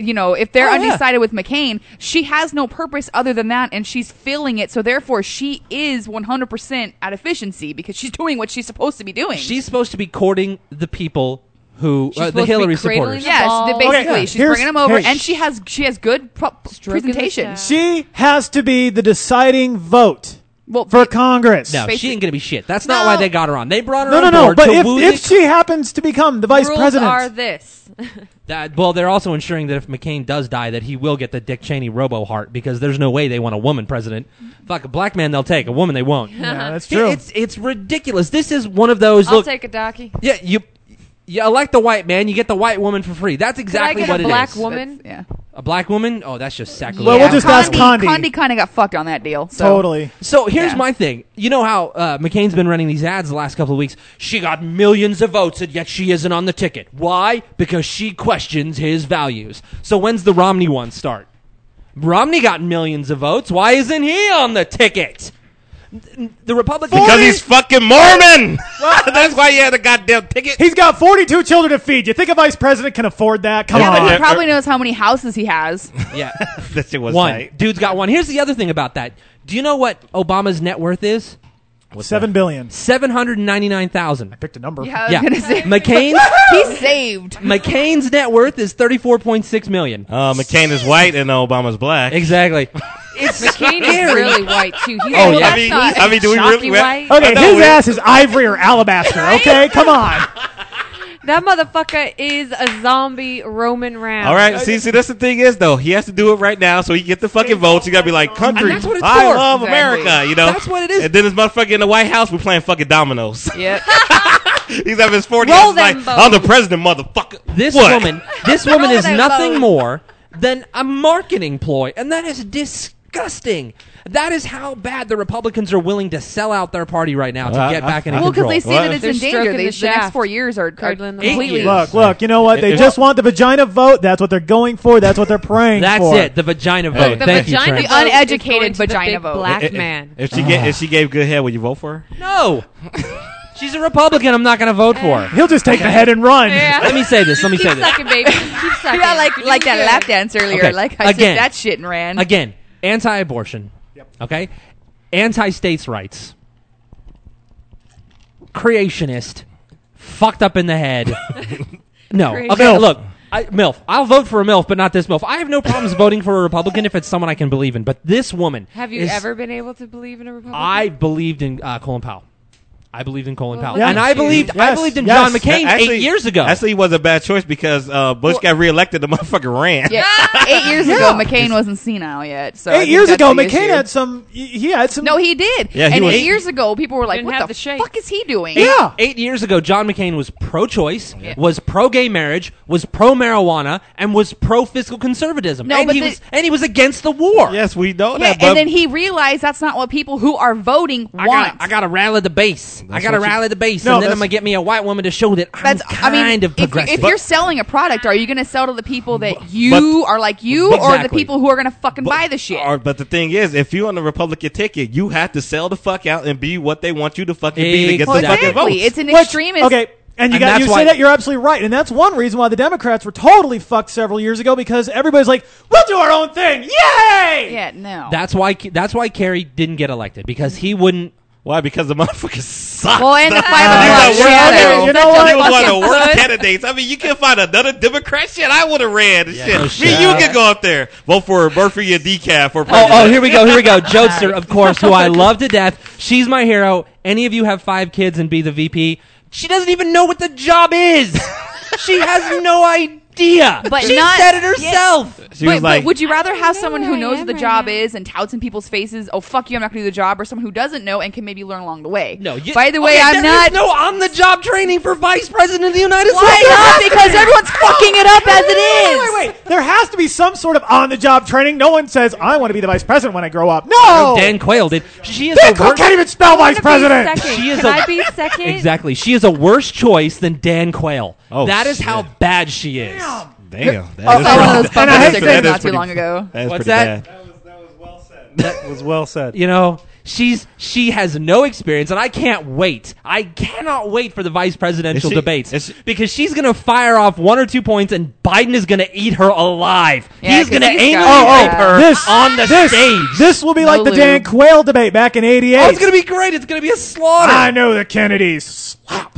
if they're Oh, yeah. undecided with McCain, she has no purpose other than that, and she's filling it. So therefore, she is 100% at efficiency because she's doing what she's supposed to doing. She's supposed to be courting the people who, She's the supposed to be Hillary cradling supporters. the Yes, ball. basically, Okay, she's here's- bringing them over, hey, and she has good Stroking the presentation. shaft. She has to be the deciding vote Well, for Congress. No, she ain't going to be shit. That's not why they got her on. They brought her No, on no. board But to woo if she happens to become the vice Rules president, are this. well, they're also ensuring that if McCain does die, that he will get the Dick Cheney robo heart because there's no way they want a woman president. Fuck, a black man they'll take, a woman they won't. yeah, that's true. It's ridiculous. This is one of those. I'll Look, take a docky. yeah, you elect the white man, you get the white woman for free. That's exactly Could I what get it a black is. woman? Yeah. A black woman? Oh, that's just sacrilege. Well, we'll just ask Condi. Condi kind of got fucked on that deal. So. Totally. So here's Yeah. my thing. You know how McCain's been running these ads the last couple of weeks? She got millions of votes, and yet she isn't on the ticket. Why? Because she questions his values. So when's the Romney one start? Romney got millions of votes. Why isn't he on the ticket? The Republicans... Because he's fucking Mormon. That's why he had a goddamn ticket. He's got 42 children to feed. You think a vice president can afford that? Come Yeah, on. but he probably knows how many houses he has. Yeah. That shit was One. tight. Dude's got one. Here's the other thing about that. Do you know what Obama's net worth is? $7 billion. $799,000. Picked a number. Yeah, I was Yeah. gonna say. McCain's He's saved. McCain's net worth is $34.6 million. McCain is white and Obama's black. Exactly. It's McCain is scary. really white too. He's Oh, like, yeah. that's not do we chalky really? white? Okay, I know his we- ass is ivory or alabaster. Okay, come on. That motherfucker is a zombie Roman round. All right, see, that's the thing is though, he has to do it right now, so he can get the fucking votes. You gotta be like, country, And that's what it's I for. love Exactly. America, you know. That's what it is. And then this motherfucker in the White House, we're playing fucking dominoes. Yep. He's having his 40. Roll He's like, them I'm the bones. president, motherfucker. This What? woman is them nothing bones. more than a marketing ploy, and that is disgusting. That is how bad the Republicans are willing to sell out their party right now to get back in control. Well, because they see that it's They're in danger. stroking The the shaft. next 4 years are Curdling the completely. Look, you know what? They just want the vagina vote. That's what they're going for. That's what they're praying That's for. it. The vagina vote. The Thank you, vagina Trent. The vote uneducated is going to the vagina big vote. black man. If she gave good head, would you vote for her? No. She's a Republican. I'm not going to vote for her. He'll just take the head and run. Yeah. Let me say this. Keep sucking, baby. Keep sucking. Yeah, like that lap dance earlier. Okay. Like I Again. took that shit and ran. Again, anti-abortion. Okay? Anti-states' rights. Creationist. Fucked up in the head. No. Crazy. Okay, MILF. look. MILF. I'll vote for a MILF, but not this MILF. I have no problems voting for a Republican if it's someone I can believe in. But this woman. Have you ever been able to believe in a Republican? I believed in Colin Powell. I believed in Colin Powell. Yeah. And I believed in John McCain 8 years ago. Actually, it was a bad choice because Bush got reelected. The motherfucker ran. Yeah, 8 years ago, McCain wasn't senile yet. So I 8 think years that's ago, the McCain issue. had some. He had some. No, he did. Yeah, he and was- 8 years ago, people were like, Didn't "What have the the shape. fuck is he doing?" Yeah. 8 years ago, John McCain was pro-choice, was pro-gay marriage, was pro-marijuana, and was pro-fiscal conservatism. No, and but he was against the war. Yes, we know Yeah, that. But and then he realized that's not what people who are voting want. I gotta rally the base. I gotta what you- rally the base, No, and then I'm that's- gonna get me a white woman to show that I'm That's, kind of if, progressive. if you're selling a product, are you going to sell to the people that you are like you, or the Exactly. people who are going to fucking buy the shit? But the thing is, if you're on the Republican ticket, you have to sell the fuck out and be what they want you to fucking be to get Well, the fucking votes. exactly. It's an Which- extremist. Okay. And And that's you why- say that, you're absolutely right. And that's one reason why the Democrats were totally fucked several years ago, because everybody's like, we'll do our own thing. Yay! Yeah, no. That's why Kerry didn't get elected, because he wouldn't. Why? Because the motherfuckers suck. Well, and the 5 You o'clock know shadow. You know what? He was one of the Fucking worst puss. candidates. I mean, you can find another Democrat. Shit, I would have ran. no Shit, shit. you can go up there, vote for Murphy and Decaf for Oh, president. here we go. Jodester, of course, who I love to death. She's my hero. Any of you have 5 kids and be the VP? She doesn't even know what the job is. She has no idea. But she not- said it herself. She was But like, would you rather have know someone where who I knows what am the right job now. is and touts in people's faces, "Oh fuck you, I'm not going to do the job," or someone who doesn't know and can maybe learn along the way? No. By the way, Okay, I'm not. There's no on-the-job training for Vice President of the United Why States. not? Because everyone's fucking it up as it is. Wait. There has to be some sort of on-the-job training. No one says, I want to be the vice president when I grow up. No! Dan Quayle did. She is Dan a Quayle worse. can't even spell vice Be president. second. She is Can a- I be second? Exactly. She is a worse choice than Dan Quayle. Oh, that is shit. how bad she is. That I is saw one of those pretty- bumper that is stickers pretty- not too long ago. That is What's pretty that? bad. That was well said. You know, she has no experience, and I cannot wait for the vice presidential Is she- debates is she- because she's going to fire off 1 or 2 points, and Biden is going to eat her alive. Yeah, he's going to 'cause he's anally got- rape her This on the stage. This will be like the lube. Dan Quayle debate back in '88. Oh, it's going to be great. It's going to be a slaughter. I know the Kennedys. Slap.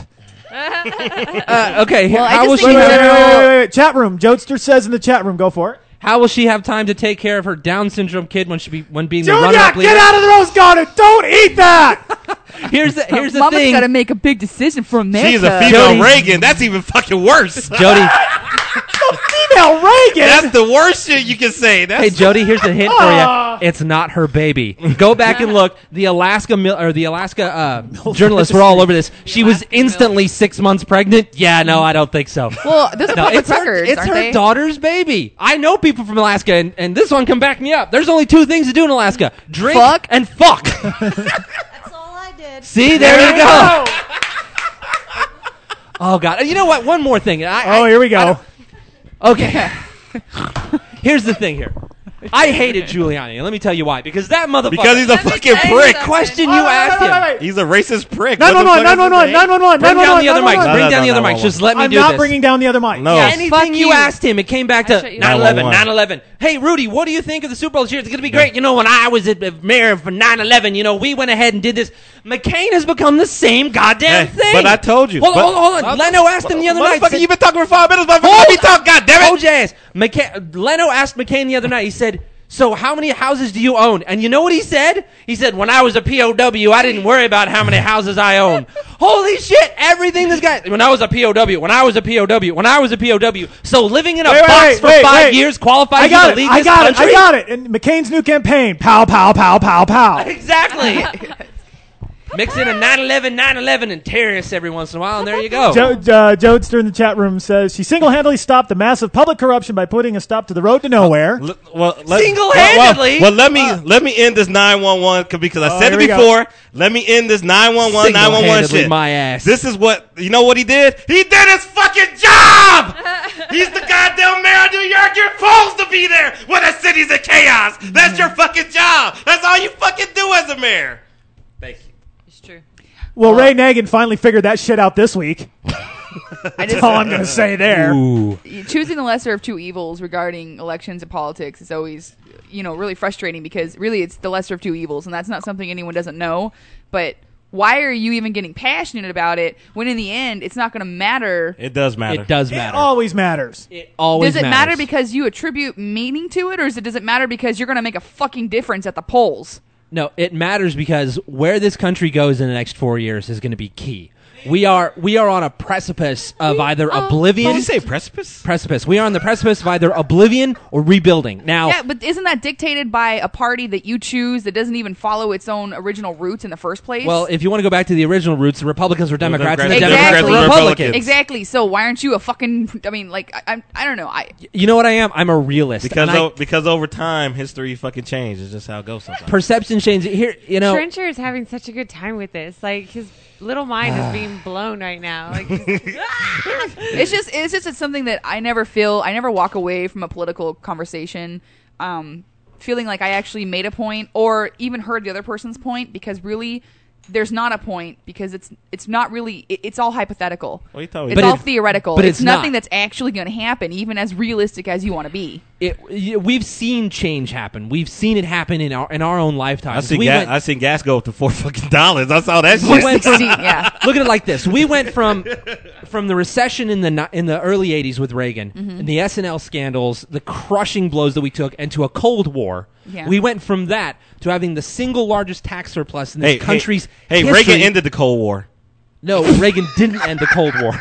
Okay, Well, I how just will she think Wait, have, wait. Chat room. Jodester says in the chat room. Go for it. how will she have time to take care of her Down syndrome kid when being the Junior, runner-up leader? get out of the rose garden. Don't eat that. Here's the Mama's thing. got to make a big decision for America. She's a female Jody- Reagan. That's even fucking worse. Jody, Female Reagan. That's the worst shit you can say. That's hey Jody, here's the hint for you. It's not her baby. Go back and look. The Alaska journalists were all over this. She was instantly 6 months pregnant. Yeah, no, I don't think so. Well, those are No, public it's her, records, it's aren't her they? daughter's baby. I know people from Alaska, and this one can back me up. There's only 2 things to do in Alaska: drink Fuck. and fuck. That's all I did. See, there you go. Oh God! You know what? One more thing. Here we go. Okay. Here's the thing here. I hated Giuliani, and let me tell you why. Because that motherfucker. because he's a fucking prick. Question you asked him. He's a racist prick. 911. Bring down the other mics. No, Bring no, down the no, other no, mics. no. Just let me I'm do not this. bringing down the other mic. No. Anything Fuck you you. asked him, it came back to shut you 9/11. down. 9/11. Hey, Rudy, what do you think of the Super Bowl this year? It's going to be great. You know, when I was at mayor for 9/11, you know, we went ahead and did this. McCain has become the same goddamn Hey, thing. but I told you. Hold But- on. Leno asked him the other night. Motherfucker, you've been talking for 5 minutes. Motherfucker, let me talk. God damn it. Hold your ass. Leno asked McCain the other night. He said, "So how many houses do you own?" And you know what he said? He said, "When I was a POW, I didn't worry about how many houses I owned." Holy shit! Everything this guy. When I was a POW. When I was a POW. When I was a POW. So living in a box for 5 years qualifies you to lead this country? I got it. And McCain's new campaign. Pow, pow, pow, pow, pow. Exactly. Mix in a 9/11 and terrorists every once in a while, and there you go. Jodester in the chat room says she single-handedly stopped the massive public corruption by putting a stop to the road to nowhere. Single-handedly? Well, let me end this 911 because I said it before. Let me end this 911 shit. My ass. This is what you know. What he did? He did his fucking job. He's the goddamn mayor of New York. You're supposed to be there when the city's in chaos. That's your fucking job. That's all you fucking do as a mayor. Thank you. It's true. Well, Ray Nagin finally figured that shit out this week. That's all I'm going to say there. Ooh. Choosing the lesser of two evils regarding elections and politics is always, really frustrating because really it's the lesser of two evils, and that's not something anyone doesn't know. But why are you even getting passionate about it when in the end it's not going to matter? It does matter. It does matter. It always matters. It always Does it matters. matter because you attribute meaning to it, or does it matter because you're going to make a fucking difference at the polls? No, it matters because where this country goes in the next 4 years is going to be key. We are on a precipice of either oblivion. Did you say precipice? Precipice. We are on the precipice of either oblivion or rebuilding. Now, Yeah, but isn't that dictated by a party that you choose that doesn't even follow its own original roots in the first place? well, if you want to go back to the original roots, the Republicans were Democrats, and the Democrats Democrats were were Republicans. Exactly. So why aren't you a fucking? I mean, like I don't know. You know what I am? I'm a realist. Because over time, history fucking changes. It's just how it goes sometimes. Perception change. Here, Trencher is having such a good time with this. Like his little mind is being blown right now. Like it's just something that I never walk away from a political conversation feeling like I actually made a point or even heard the other person's point, because really there's not a point, because it's not really it's all hypothetical. It's all theoretical. But it's nothing not. that's actually going to happen, even as realistic as you want to be. We've seen change happen. We've seen it happen in our own lifetimes. I seen gas go up to $4. I saw that shit. Look at it like this: we went from the recession in the early '80s with Reagan, and the SNL scandals, the crushing blows that we took, and to a Cold War. Yeah. We went from that to having the single largest tax surplus in this country's history. Reagan ended the Cold War. No, Reagan didn't end the Cold War.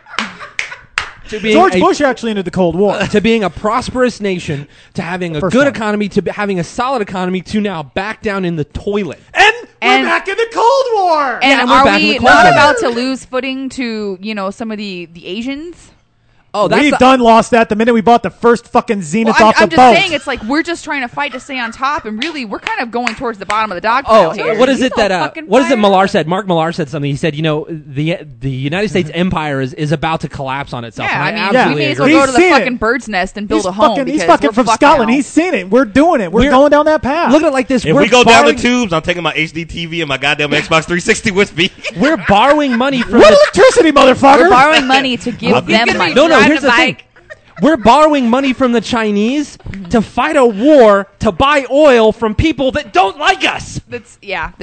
George Bush actually ended the Cold War. To being a prosperous nation, to having a good economy, to having a solid economy, to now back down in the toilet. And we're back in the Cold War. And are we not about to lose footing to some of the Asians? Oh, we've done lost that the minute we bought the first fucking Zenith off the boat. I'm just saying, it's like we're just trying to fight to stay on top, and really we're kind of going towards the bottom of the dog pile here. What is it Millar said? Mark Millar said something. He said, the United States empire is about to collapse on itself. Yeah, we may as well go to the fucking bird's nest and build a home. He's fucking from Scotland. Now. He's seen it. We're doing it. We're going down that path. Look at it like this. If we go down the tubes, I'm taking my HD TV and my goddamn Xbox 360 with me. We're borrowing money from electricity, motherfucker. We're borrowing money to give them money. No, here's the thing. We're borrowing money from the Chinese to fight a war to buy oil from people that don't like us. I don't.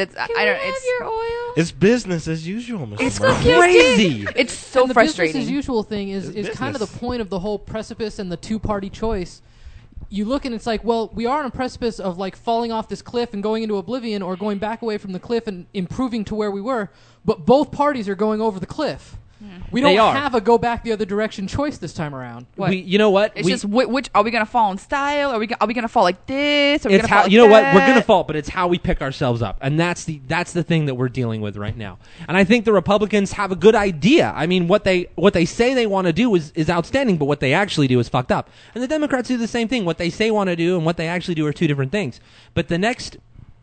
It's your oil. It's business as usual, Mr. It's Murphy. crazy. It's so and the frustrating. Business as usual thing is kind of the point of the whole precipice and the two-party choice. You look and it's like, well, we are on a precipice of like falling off this cliff and going into oblivion, or going back away from the cliff and improving to where we were. But both parties are going over the cliff. We don't have a go back the other direction choice this time around. You know what? It's just which are we going to fall in style? Are we going to fall like this? Are we It's gonna fall how like you know what that? we're going to fall, but it's how we pick ourselves up, and that's the thing that we're dealing with right now. And I think the Republicans have a good idea. I mean, what they say they want to do is outstanding, but what they actually do is fucked up. And the Democrats do the same thing. What they say want to do and what they actually do are two different things. But the next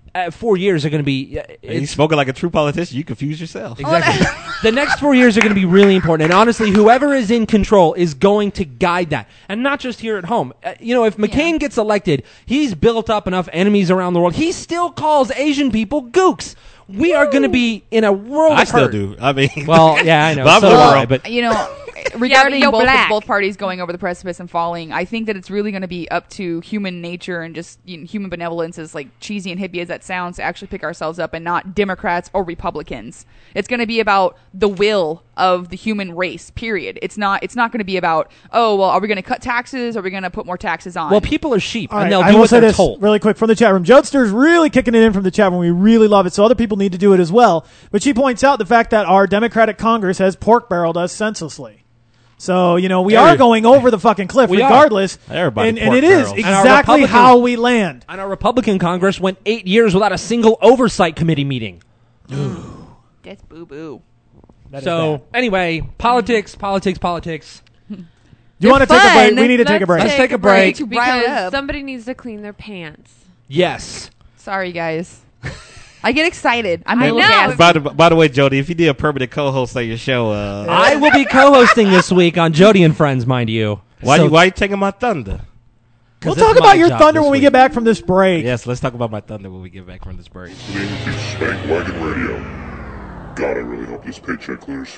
4 years are going to be... He's spoken like a true politician. You confuse yourself. Exactly. The next 4 years are going to be really important. And honestly, whoever is in control is going to guide that. And not just here at home. If McCain gets elected, he's built up enough enemies around the world. He still calls Asian people gooks. We are going to be in a world of I still hurt. do. I mean... Well, yeah, I know. But So do I, but regarding you're black. both parties going over the precipice and falling, I think that it's really going to be up to human nature and just human benevolence, as like cheesy and hippie as that sounds, to actually pick ourselves up, and not Democrats or Republicans. It's going to be about the will of the human race, period. It's not going to be about, are we going to cut taxes, or are we going to put more taxes on? well, people are sheep, All and right, they'll I do will what say they're this told. really quick from the chat room. Jodester's really kicking it in from the chat room. We really love it, so other people need to do it as well. But she points out the fact that our Democratic Congress has pork barreled us senselessly. So, we are going over the fucking cliff regardless. Everybody and it is pork exactly how we land. And our Republican Congress went 8 years without a single oversight committee meeting. That's boo boo. So anyway, politics. Do you want to take a break? We need to take a break. Let's take a break. Because somebody needs to clean their pants. Yes. Sorry, guys. I get excited. I'm I a little know. gassy. By the way, Jody, if you need a permanent co-host on your show, I will be co-hosting this week on Jody and Friends, mind you. Why you taking my thunder? We'll talk about your thunder when we get back from this break. Yes, let's talk about my thunder when we get back from this break. Listening to Spank Wagon Radio. God, I really hope this paycheck clears.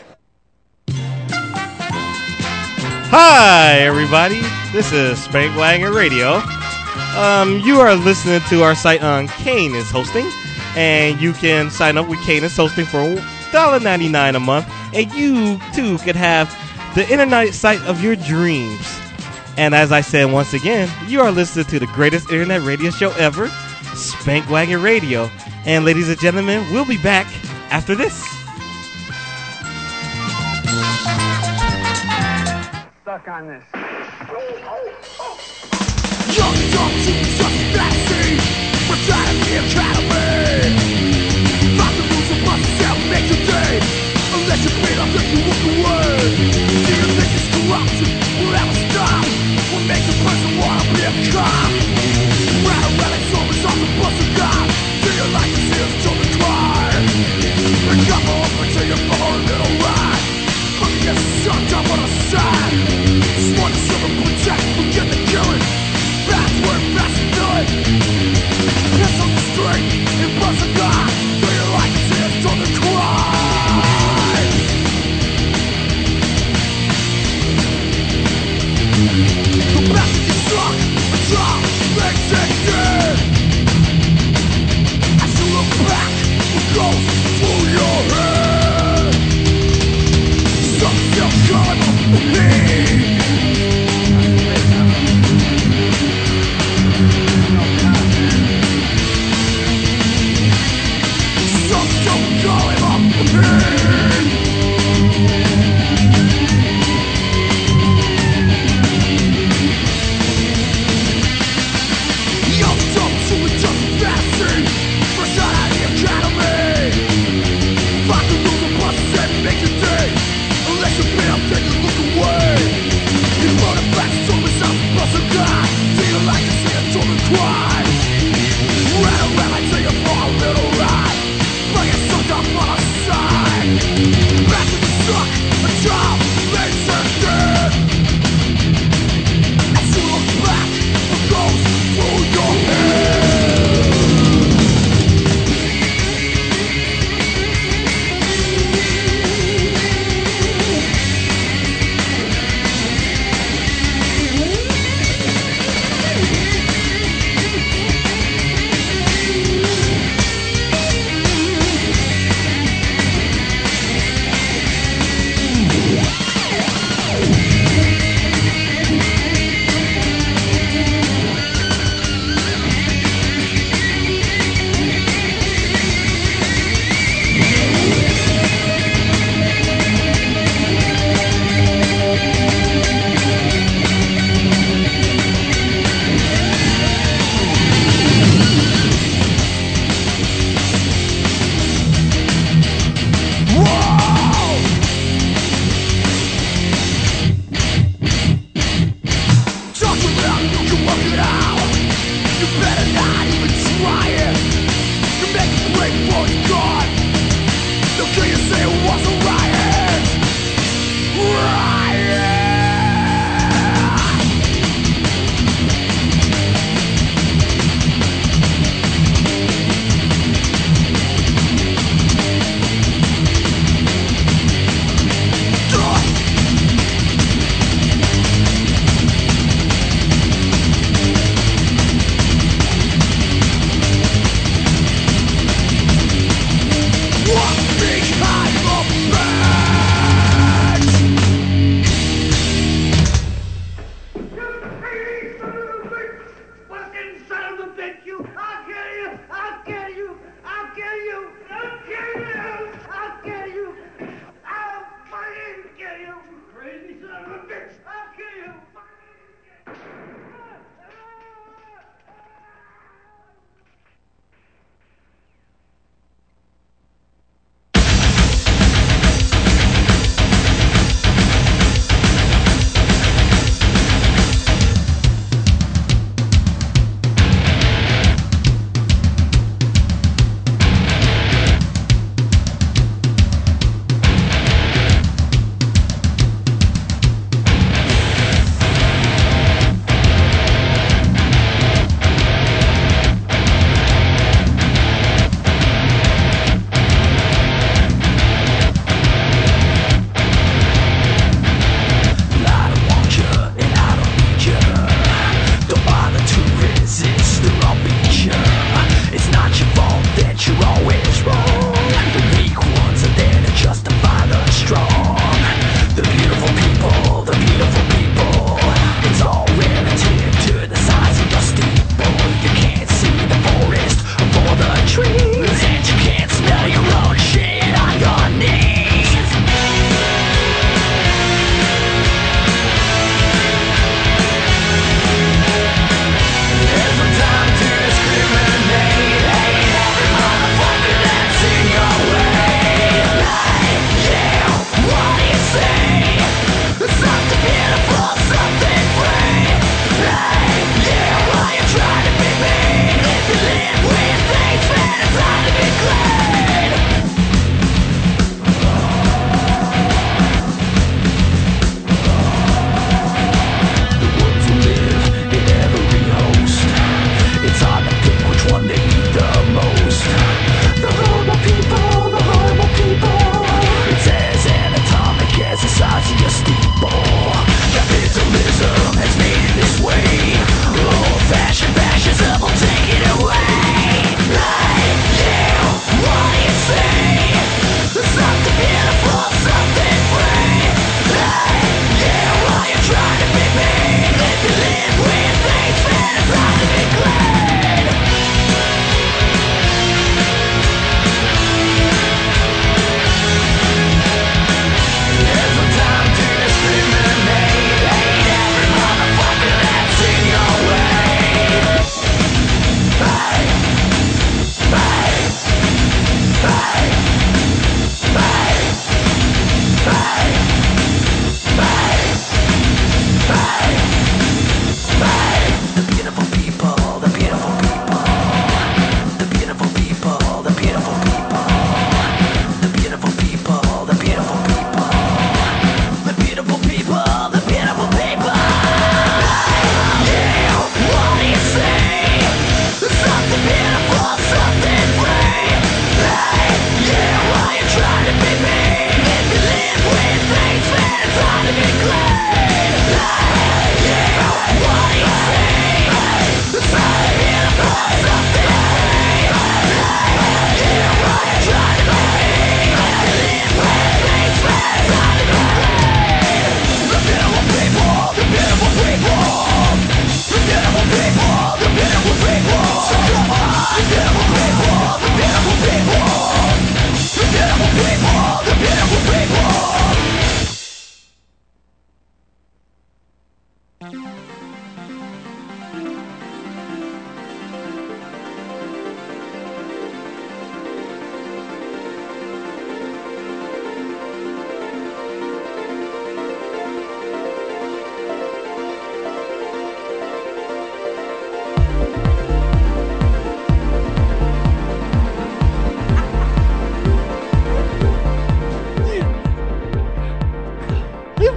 Hi, everybody. This is Spank Wagon Radio. You are listening to our site on Kane is Hosting, and you can sign up with Kane is Hosting for $1.99 a month, and you too could have the internet site of your dreams. And as I said once again, you are listening to the greatest internet radio show ever, Spank Wagon Radio. And ladies and gentlemen, we'll be back after this. Stuck on this. Young Jesus fantasy, we're trying to be academy. Find the rules of myself, make your day. Unless you bleed, I'll let you walk away. Do you think this corruption will ever stop? What makes a person wanna be a cop? Rather relic souls on the bus of God. Do you like to see us children cry? Pick up hope until you're for a little ride. But you get sucked up on the side. Sworn to serve and protect, forget the killing. That's where fast and good. Piss on the street, it wasn't good.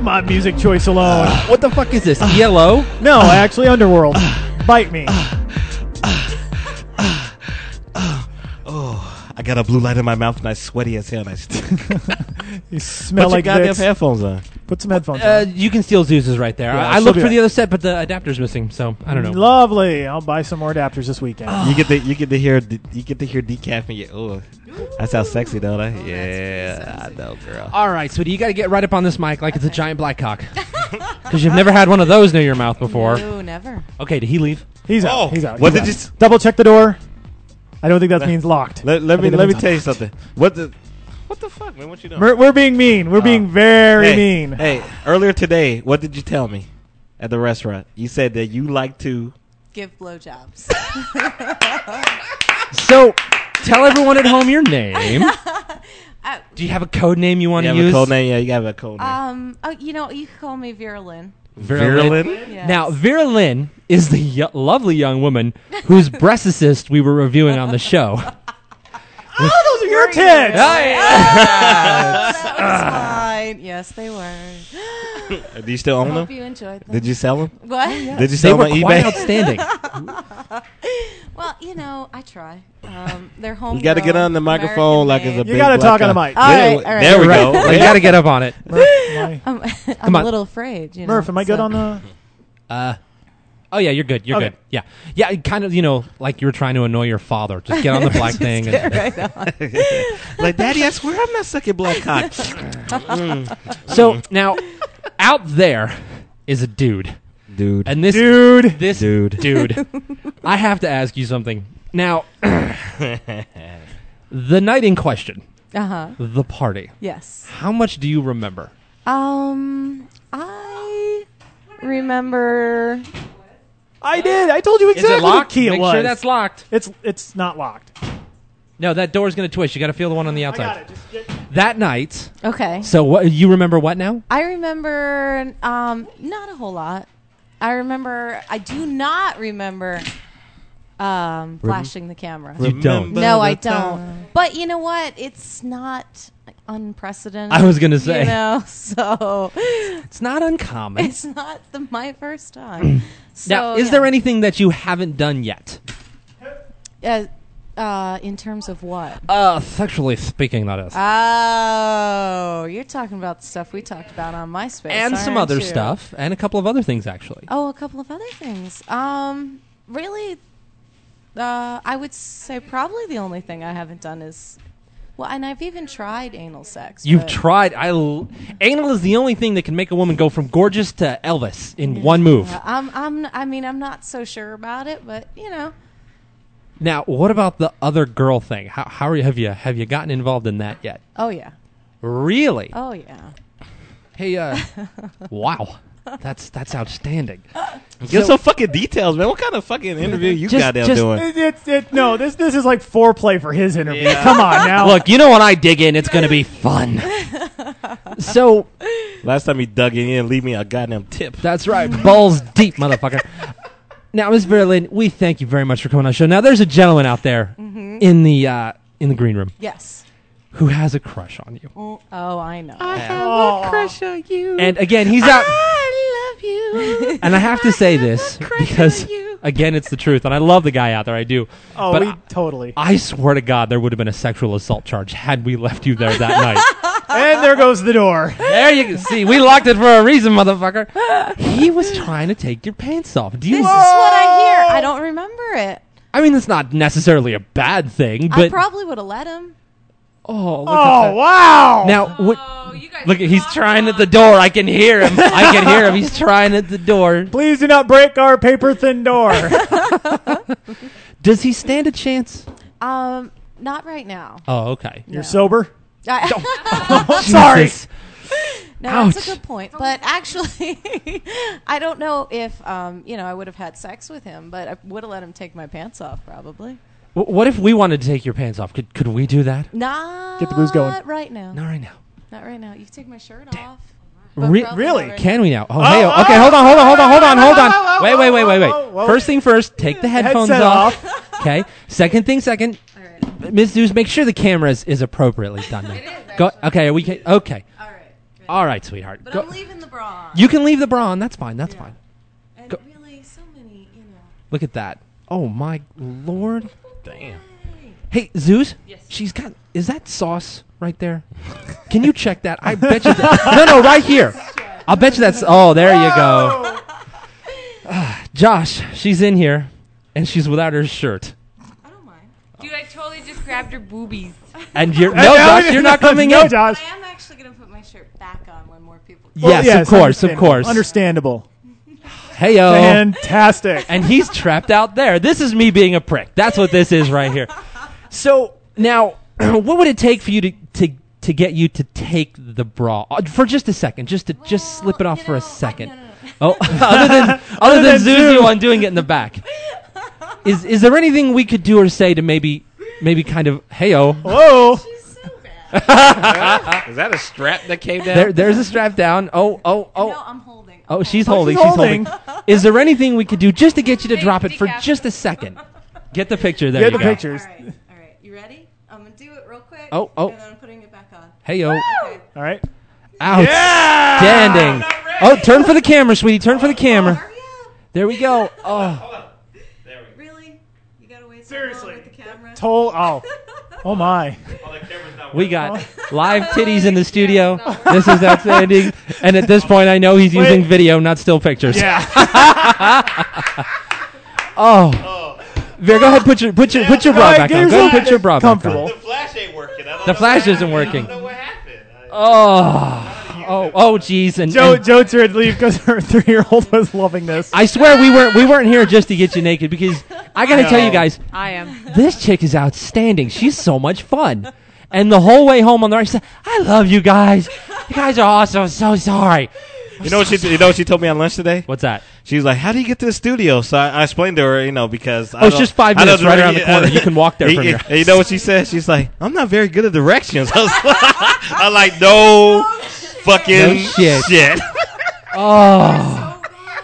my music choice alone. What the fuck is this? ELO? No, actually, Underworld. Bite me. I got a blue light in my mouth and I sweaty as hell and I stink. You smell Put like your goddamn Vicks. headphones on. Put some headphones on. You can steal Zeus's right there. Yeah, I she'll looked be for back. the other set, but the adapter's missing, so I don't know. Lovely. I'll buy some more adapters this weekend. You get to hear decaf and you. Oh, that sounds sexy, don't I? Yeah, I know, girl. All right, sweetie, you got to get right up on this mic like it's a giant black cock. Because you've never had one of those near your mouth before. No, never. Okay, did he leave? He's out. He's out. What He's did out. you? Double check the door. I don't think that means locked. Let me tell you something. What the fuck, man? What you doing? We're being mean. We're being very mean. Hey, earlier today, what did you tell me at the restaurant? You said that you like to Give blowjobs. So, tell everyone at home your name. Do you have a code name you want to use? have a code name? Yeah, you have a code name. You can call me Vera Lynn. Vera Lynn? Yes. Now, Vera Lynn is the lovely young woman whose breast assist we were reviewing on the show. Oh, those are your tits. That was fine. Yes, they were. Do you still own I them? hope you enjoyed them. Did you sell them? What? Did you sell them on eBay? Quite outstanding. Well, I try. They're home. You got to get on the microphone like it's a big You got to black talk on the guy. mic. All right. There we go. You got to get up on it. I'm on. a little afraid. Murph, am I good on the? Oh yeah, you're good. You're Okay. good. Yeah, yeah. Kind of, like you were trying to annoy your father. Just get on the black thing. Get right on. Like, Daddy, I swear I'm not sucking black cock. So now, out there is a dude. And this dude. I have to ask you something. Now, the night in question. The party. Yes. How much do you remember? I remember. I did. I told you exactly Is it locked? what key it Make was. sure that's locked. It's not locked. No, that door's going to twist. You got to feel the one on the outside. I got it. Just get... That night. Okay. So what you remember what now? I remember not a whole lot. I do not remember flashing the camera. You don't. No, I don't. But you know what? It's not unprecedented. I was gonna say. So it's not uncommon. It's not my first time. Now, is there anything that you haven't done yet? In terms of what? Sexually speaking, that is. Oh, you're talking about the stuff we talked about on MySpace. And some aren't other you? stuff, and a couple of other things, actually. Oh, a couple of other things. Really, I would say probably the only thing I haven't done is, well, and I've even tried anal sex. You've but- tried. Anal is the only thing that can make a woman go from gorgeous to Elvis in one move. I'm not so sure about it, but Now, what about the other girl thing? How are you? Have you gotten involved in that yet? Oh yeah. Really? Oh yeah. Hey, wow, that's outstanding. Give some fucking details, man. What kind of fucking interview you got down doing? No, this is like foreplay for his interview. Yeah. Come on now. Look, when I dig in, it's going to be fun. So, last time he dug in, leave me a goddamn tip. That's right, balls deep, motherfucker. Now, Ms. Vera Lynn, we thank you very much for coming on the show. Now, there's a gentleman out there in the green room. Yes. Who has a crush on you? Oh, I know. I have a crush on you. And again, he's out. I love you. And I have to say this because, again, it's the truth. And I love the guy out there. I do. Oh, but totally. I swear to God, there would have been a sexual assault charge had we left you there that night. And there goes the door. There you can see. We locked it for a reason, motherfucker. He was trying to take your pants off. Do you? This is what I hear. I don't remember it. I mean, it's not necessarily a bad thing, I but probably would have let him. oh, look at Oh that. wow! Now, look, he's trying at the door. I can hear him. He's trying at the door. Please do not break our paper thin door. Does he stand a chance? Not right now. Oh, okay. You're sober. Sorry. Jesus. No, that's a Ouch. good point. But actually, I don't know if I would have had sex with him, but I would have let him take my pants off probably. What if we wanted to take your pants off? Could we do that? Not Get the booze going. right now. Not right now. Not right now. You can take my shirt off. but Re- probably really? not right Can now. we now? Oh, hey, okay, hold on. Wait. First thing first, take the headphones Headset off. Okay. Second thing second. Ms. Zeus, make sure the camera is appropriately done now. Go. Okay. Okay. All right. Good. All right, sweetheart. But Go. I'm leaving the bra on. You can leave the bra on. That's fine. That's fine. And Go. really, so many, you know. Look at that. Oh, my Lord. Damn. Hey, Zeus. Yes. She's got. Is that sauce right there? Can you check that? I bet you. No, right here. I'll bet you that's. Oh, there you go. Josh, she's in here, and she's without her shirt. Dude, I totally just grabbed her boobies. And you're Josh, you're not coming in. Josh. I am actually going to put my shirt back on when more people. Yes, of course. Understandable. Hey-o. Fantastic. And he's trapped out there. This is me being a prick. That's what this is right here. So now, what would it take for you to get you to take the bra for just a second, just slip it off for a second? Oh, other than Zuzu on doing it in the back. Is there anything we could do or say to maybe kind of hey-o? Whoa. Is that a strap that came down? There's a strap down. Oh. No, I'm holding. Oh, she's holding. Is there anything we could do just to get you to drop it for just a second? Get the picture. There you go. Get the pictures. All right. You ready? I'm going to do it real quick. Oh. And then I'm putting it back on. Hey-o. Okay. All right. Outstanding. Oh, turn for the camera, sweetie. Turn for the camera. There we go. Oh. Really? You got to wait so long with the camera? Oh my. We got live titties in the studio. This is outstanding. And at this point, I know he's using video, not still pictures. Yeah. Vera, go ahead, put your bra back on. Go ahead, put your bra back on. The flash ain't working. The flash isn't working. I don't know what happened. Jeez. And Joe's here to leave because her 3-year-old was loving this. I swear we weren't here just to get you naked because I got to tell you guys, I am. This chick is outstanding. She's so much fun. And the whole way home on the ride, she said, "I love you guys. You guys are awesome. I'm so sorry." You know what she told me on lunch today? What's that? She was like, "How do you get to the studio?" So I explained to her, because it's just 5 minutes right around the corner. You can walk there from here. And you know what she said? She's like, "I'm not very good at directions." I'm like, "No fucking shit." Oh,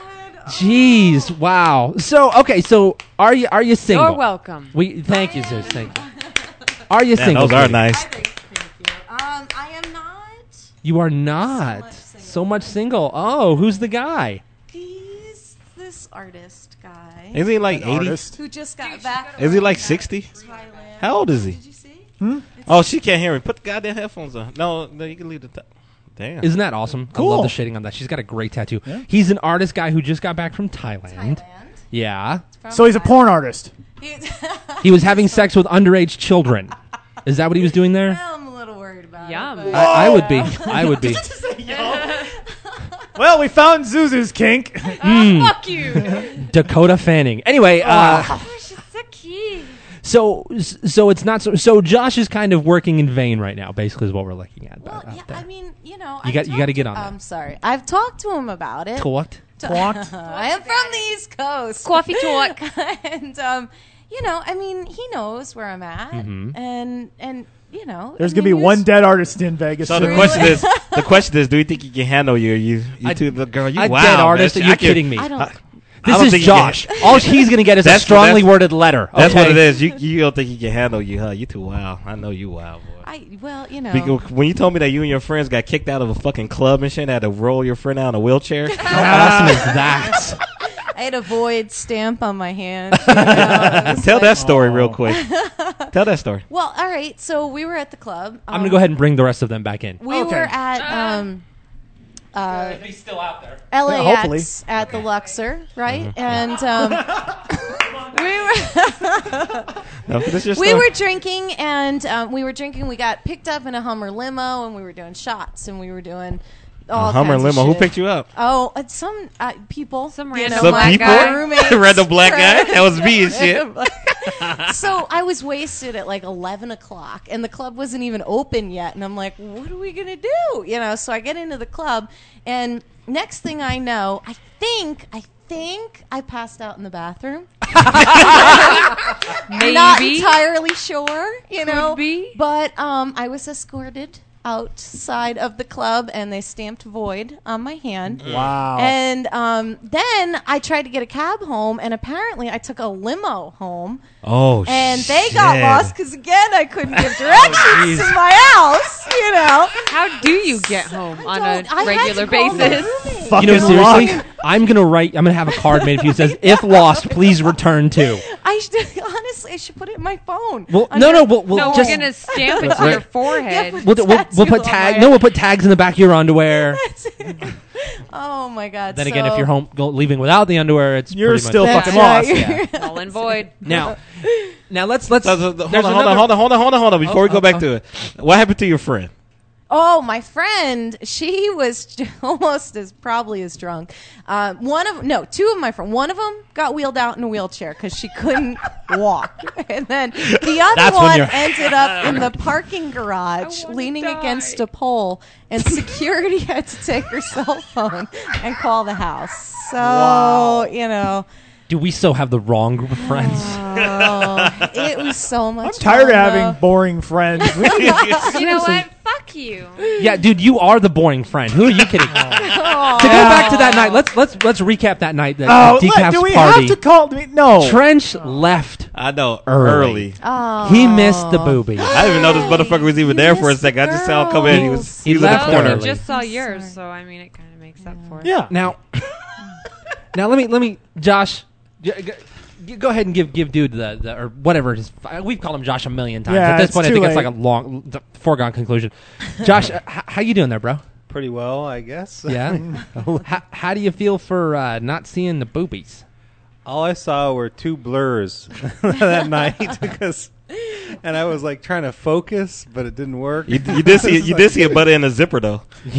jeez, wow. So are you single? You're welcome. Thank you, Zeus. Thank you. Are you single? Those are nice. Thank you. I am not. You are not. So much single. Oh, who's the guy? He's this artist guy. Is he like 80? Who just got back. Is he like 60? How old is he? Did you see? Oh, she can't hear me. Put the goddamn headphones on. No, you can leave the top. Damn. Isn't that awesome? Cool. I love the shading on that. She's got a great tattoo. Yeah. He's an artist guy who just got back from Thailand. Yeah. So he's a porn artist. He was having sex with underage children. Is that what he was doing there? Well, I'm a little worried about Yum. it. I would be. I would be. Well, we found Zuzu's kink. Fuck you. Dakota Fanning. Anyway, She's so cute. so it's not so. So Josh is kind of working in vain right now. Basically, is what we're looking at. Well, yeah, I mean, you got to get on that. I'm sorry. I've talked to him about it. Talked. I am from the East Coast. Coffee talk. And I mean, he knows where I'm at, and there's gonna be one dead artist in Vegas. So soon. the question is, do you think he can handle you? You two, the girl, you a wow, dead artist? man. Are you kidding me? I don't. This is Josh. All he's gonna get is a strongly worded letter. That's what it is. You don't think he can handle you, huh? You too wow. I know you wow, boy. When you told me that you and your friends got kicked out of a fucking club and shit, and had to roll your friend out in a wheelchair. How awesome is that? I had a void stamp on my hand. Tell that story real quick. Tell that story. Well, all right. So we were at the club. I'm gonna go ahead and bring the rest of them back in. We were at he's still out there. LAX at the Luxor, right? And we were drinking, and we got picked up in a Hummer limo, and we were doing shots, and we were doing all Hummer kinds limo. of Who shit. picked you up? Oh, it's some people. Some random black guy. Random black guy. That was me and shit. So I was wasted at like 11 o'clock, and the club wasn't even open yet. And I'm like, what are we going to do? So I get into the club, and next thing I know, I think I passed out in the bathroom. Maybe. Not entirely sure, Could be. But I was escorted outside of the club, and they stamped void on my hand. Wow. And then I tried to get a cab home, and apparently I took a limo home. Oh, and they got lost because, again, I couldn't give directions to my house, How How do you get home on a regular basis? You know, seriously, I'm gonna have a card made for you that says, "If lost, please return to." Honestly, I should put it in my phone. Well, we'll just we're gonna stamp it to your forehead. We'll put tags. No, we'll put tags in the back of your underwear. Oh my God! Then again, if you're leaving without the underwear, you're still fucking lost. Yeah. Null and void. Now let's hold on. Before we go back to it, what happened to your friend? Oh, my friend, she was almost probably as drunk. Two of my friends. One of them got wheeled out in a wheelchair because she couldn't walk, and then the other one ended up in the parking garage, leaning against a pole, and security had to take her cell phone and call the house. So Do we still have the wrong group of friends? Oh, it was so much. I'm tired of having boring friends. You know what? Fuck you. Yeah, dude, you are the boring friend. Who are you kidding? To go back to that night, let's recap that night. That decaf's do we party. have to call? No. Trench left. I know early. Oh. He missed the boobies. I didn't even know this motherfucker was even there for a second. I just saw him come in. He was in the corner. I just saw yours, so I mean, it kind of makes up for it. Yeah. Now let me, Josh. Go ahead and give dude the or whatever it is. We've called him Josh a million times. Yeah, at this point, I think late. it's like a long foregone conclusion. Josh, how you doing there, bro? Pretty well, I guess. Yeah. How do you feel for not seeing the boobies? All I saw were two blurs that night and I was like trying to focus, but it didn't work. You did see a butt in a zipper though.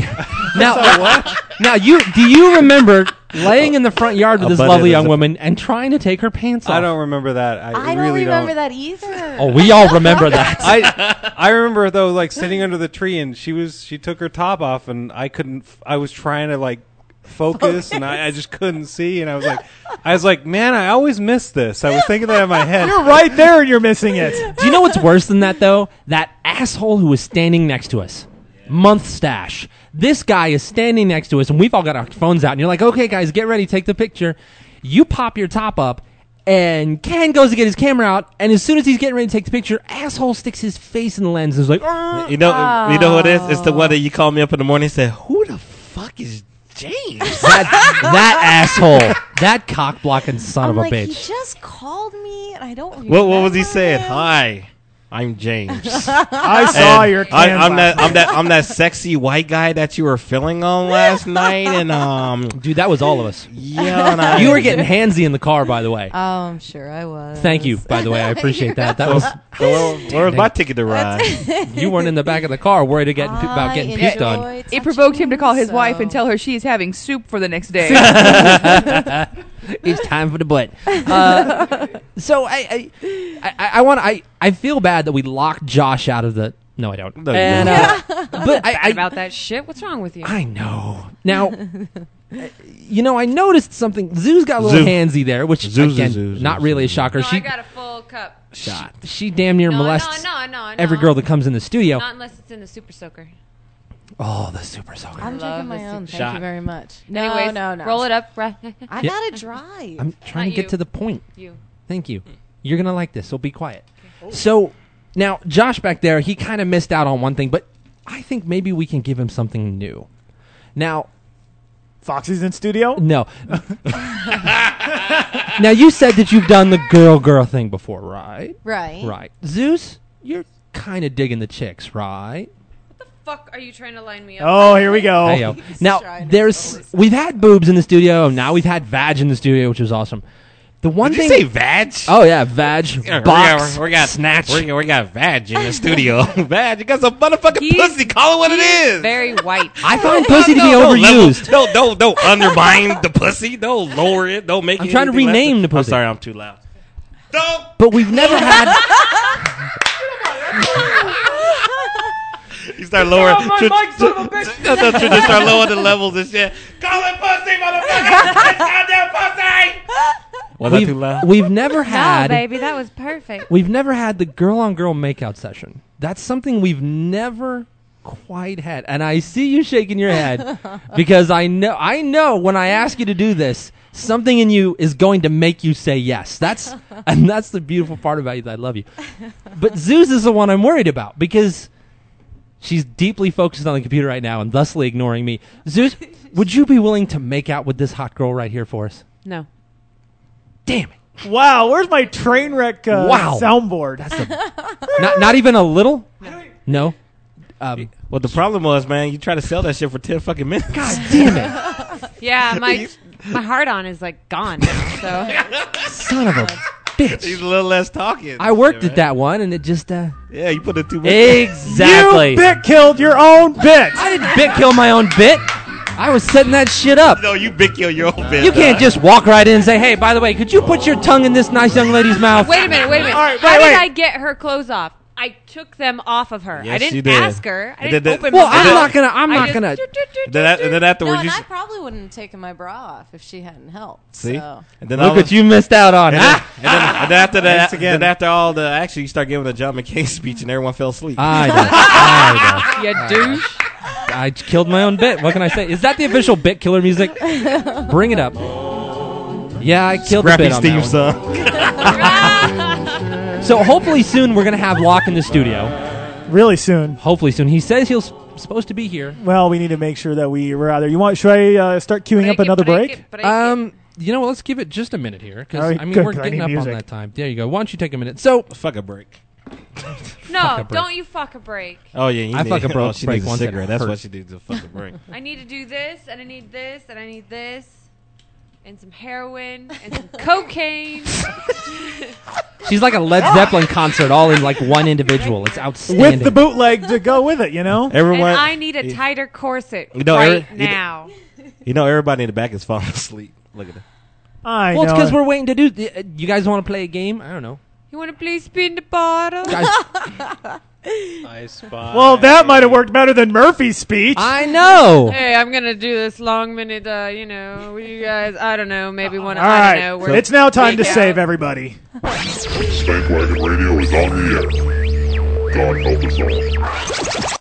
Now do you remember laying in the front yard with this lovely young woman and trying to take her pants off? I don't remember that. I don't really remember that either. Oh, we all remember that. I remember though, like sitting under the tree and she took her top off and I was trying to like focus and I just couldn't see and I was like, man, I always miss this. I was thinking that in my head. You're right there and you're missing it. Do you know what's worse than that though? That asshole who was standing next to us. Month stash. This guy is standing next to us and we've all got our phones out and you're like, okay guys, get ready, take the picture. You pop your top up and Ken goes to get his camera out and as soon as he's getting ready to take the picture, asshole sticks his face in the lens and is like, you know who it is? It's the one that you called me up in the morning and said, who the fuck is James? that asshole. That cock blocking son of a bitch. He just called me and I don't remember. What was he saying? Hi, I'm James. I saw your camera. I'm that sexy white guy that you were filling on last night, and dude, that was all of us. Yeah, you were getting handsy in the car, by the way. Oh, I'm sure I was. Thank you, by the way. I appreciate that. That was. Where was my ticket to ride? You weren't in the back of the car worried about getting puked on. It provoked him to call his wife and tell her she's having soup for the next day. It's time for the butt. So I feel bad that we locked Josh out of the. No, I don't. No, and, but bad about that shit. What's wrong with you? I know. Now, I noticed something. Zoo's got a little handsy there, which again, not really a shocker. No, I got a full cup shot. She damn near molests no. every girl that comes in the studio. Not unless it's in the Super Soaker. Oh, the Super Soaker. I'm drinking my own. Thank you very much. Anyways, no. Roll it up. I gotta drive. I'm trying to get to the point. You. Thank you. You're gonna like this, so be quiet. Okay. So now Josh back there, he kind of missed out on one thing, but I think maybe we can give him something new. Now, Foxy's in studio? No. Now you said that you've done the girl thing before, right? Right. Zeus, you're kind of digging the chicks, right? Fuck are you trying to line me up? Oh, here we go. Hey, now we've had boobs in the studio. Now we've had vag in the studio, which was awesome. The one Did thing you say vag? Oh yeah, vag. Box. We got snatch. We got vag in the studio. Vag. You got some motherfucking pussy. Call it what it is. Very white. I find pussy to be overused. Don't undermine the pussy. Don't lower it. Don't make it. I'm trying to rename the pussy. I'm sorry, I'm too loud. Don't. But we've never had. You start lowering. My mic, son of a bitch. Just start lowering the levels and shit. Call it pussy, motherfucker. It's goddamn pussy. Was that too loud? We've never had. No, baby, that was perfect. We've never had the girl-on-girl makeout session. That's something we've never quite had. And I see you shaking your head because I know when I ask you to do this, something in you is going to make you say yes. That's the beautiful part about you. That I love you. But Zeus is the one I'm worried about because She's deeply focused on the computer right now and thusly ignoring me. Zeus, would you be willing to make out with this hot girl right here for us? No. Damn it. Wow, where's my train wreck soundboard? Not even a little? No. Well, the problem was, man, you try to sell that shit for 10 fucking minutes. God damn it. Yeah, my hard on is like gone now. So Son of a bitch. He's a little less talking. I worked at that one, and it just... Yeah, you put it too much. Exactly. You bit killed your own bit. I didn't bit kill my own bit. I was setting that shit up. No, you bit kill your own bit. You can't just walk right in and say, hey, by the way, could you put your tongue in this nice young lady's mouth? Wait a minute. All right, How did I get her clothes off? I took them off of her. Yes, I didn't you did. ask her. I didn't open Well, my I'm mouth. not gonna. And then afterwards, No, you and I probably wouldn't have taken my bra off if she hadn't helped. see. So. And then Look all what you missed out on. And then after that, Thanks again. then after all the action, you start giving a John McCain speech, and everyone fell asleep. I know. You douche. I killed my own bit. What can I say? Is that the official bit killer music? Bring it up. Yeah, I killed Scrappy the bit on Steve that song. one. So hopefully soon we're gonna have Locke in the studio. Really soon. Hopefully soon. He says he's supposed to be here. Well, we need to make sure that we're out there. Should I start queuing up another break? You know what? Let's give it just a minute here, because All right, I mean good, we're 'cause I getting need up music. on that time. There you go. Why don't you take a minute? So fuck a break. No, don't you fuck a break. Oh yeah, you I need, fuck a break she needs a once. It cigarette. That's hurts. what she needs to fuck a break. I need to do this, and I need this, and I need this, and some heroin, and some cocaine. She's like a Led Zeppelin concert, all in like one individual. It's outstanding. With the bootleg to go with it, you know? Everyone, and I need a tighter corset know, now. You know, everybody in the back is falling asleep. Look at it. Well, it's because we're waiting to do. You guys want to play a game? I don't know. You want to please spin the bottle? I spy. Well, that might have worked better than Murphy's speech. I know. Hey, I'm gonna do this long minute. You guys. I don't know. Maybe one. All I right, don't know. it's now time to Make save out. everybody. Spankwagon Radio is on the air. God help us all.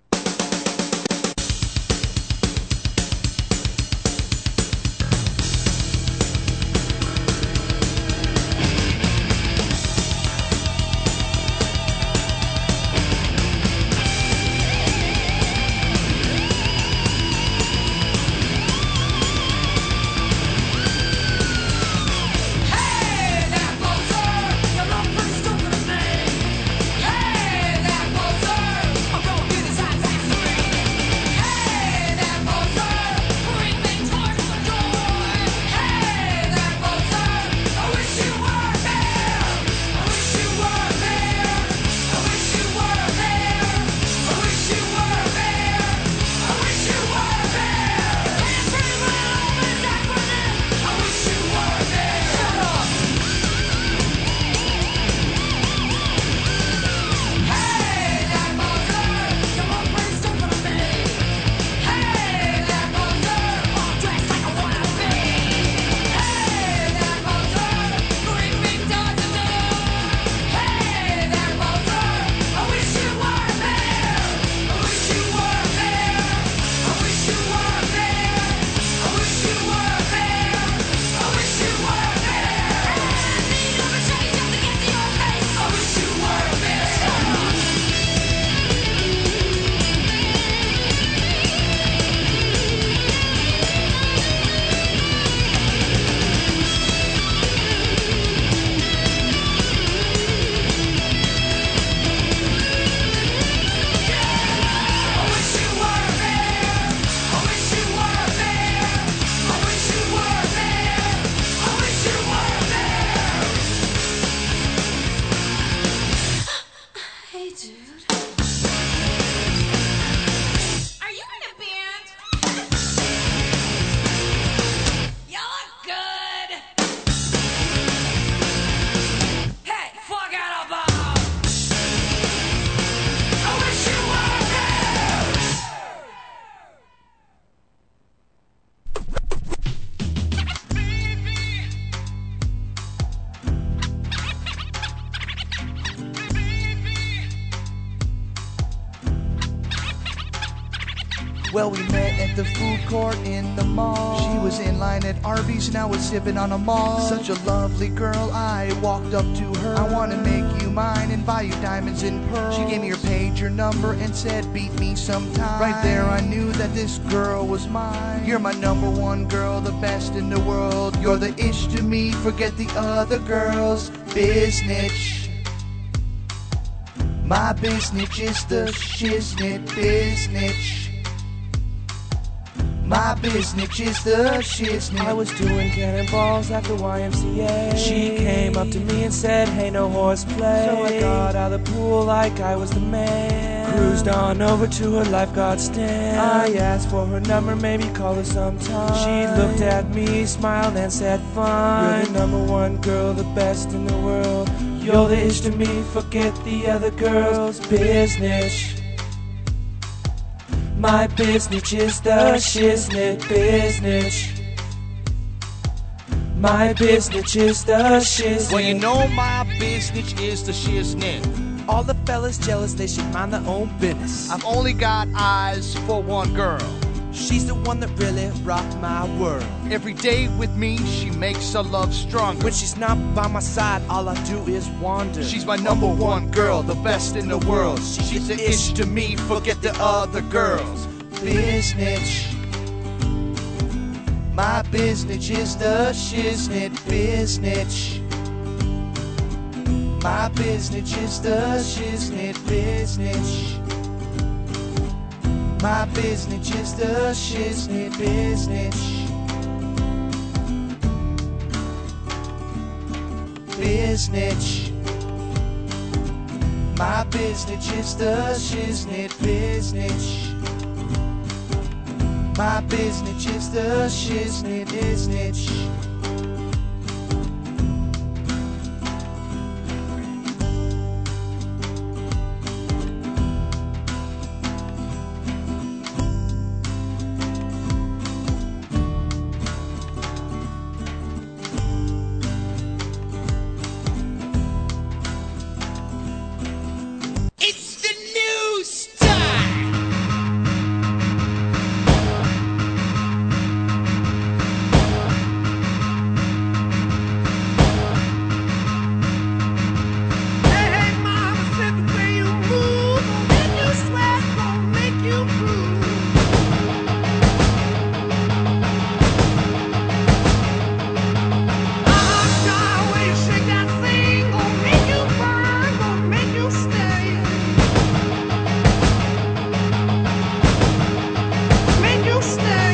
Well, we met at the food court in the mall. She was in line at Arby's and I was sipping on a mall. Such a lovely girl, I walked up to her. I want to make you mine and buy you diamonds and pearls. She gave me her paid your number and said beat me sometime. Right there I knew that this girl was mine. You're my number one girl, the best in the world. You're the ish to me, forget the other girls. Biznitch. My biznitch is the shiznit biznitch. My biznitch is the shiznit. I was doing cannonballs at the YMCA. She came up to me and said, hey, no horseplay. So I got out of the pool like I was the man. Cruised on over to her lifeguard stand. I asked for her number, maybe call her sometime. She looked at me, smiled and said, fine. You're the number one girl, the best in the world. You're the ish to me, forget the other girls. Biznitch. My biznitch is the shiznit biznitch. My biznitch is the shiznit. Well, you know my biznitch is the shiznit. All the fellas jealous, they should mind their own business. I've only got eyes for one girl. She's the one that really rocked my world. Every day with me, she makes her love stronger. When she's not by my side, all I do is wander. She's my number one girl, the best in the world. She's the ish to me, forget the other girls. Biznitch. My biznitch is the shiznit biznitch. My biznitch is the shiznit biznitch. My biznitch is the shiznit biznitch. Biznitch. My biznitch is the shiznit biznitch. My biznitch is the shiznit biznitch. It's the news time! Hey, hey, mama said the way you move gon' make you sweat, gon' make you groove. God, way you shake that thing gon' make you burn, gon' make you stay. Make you stay.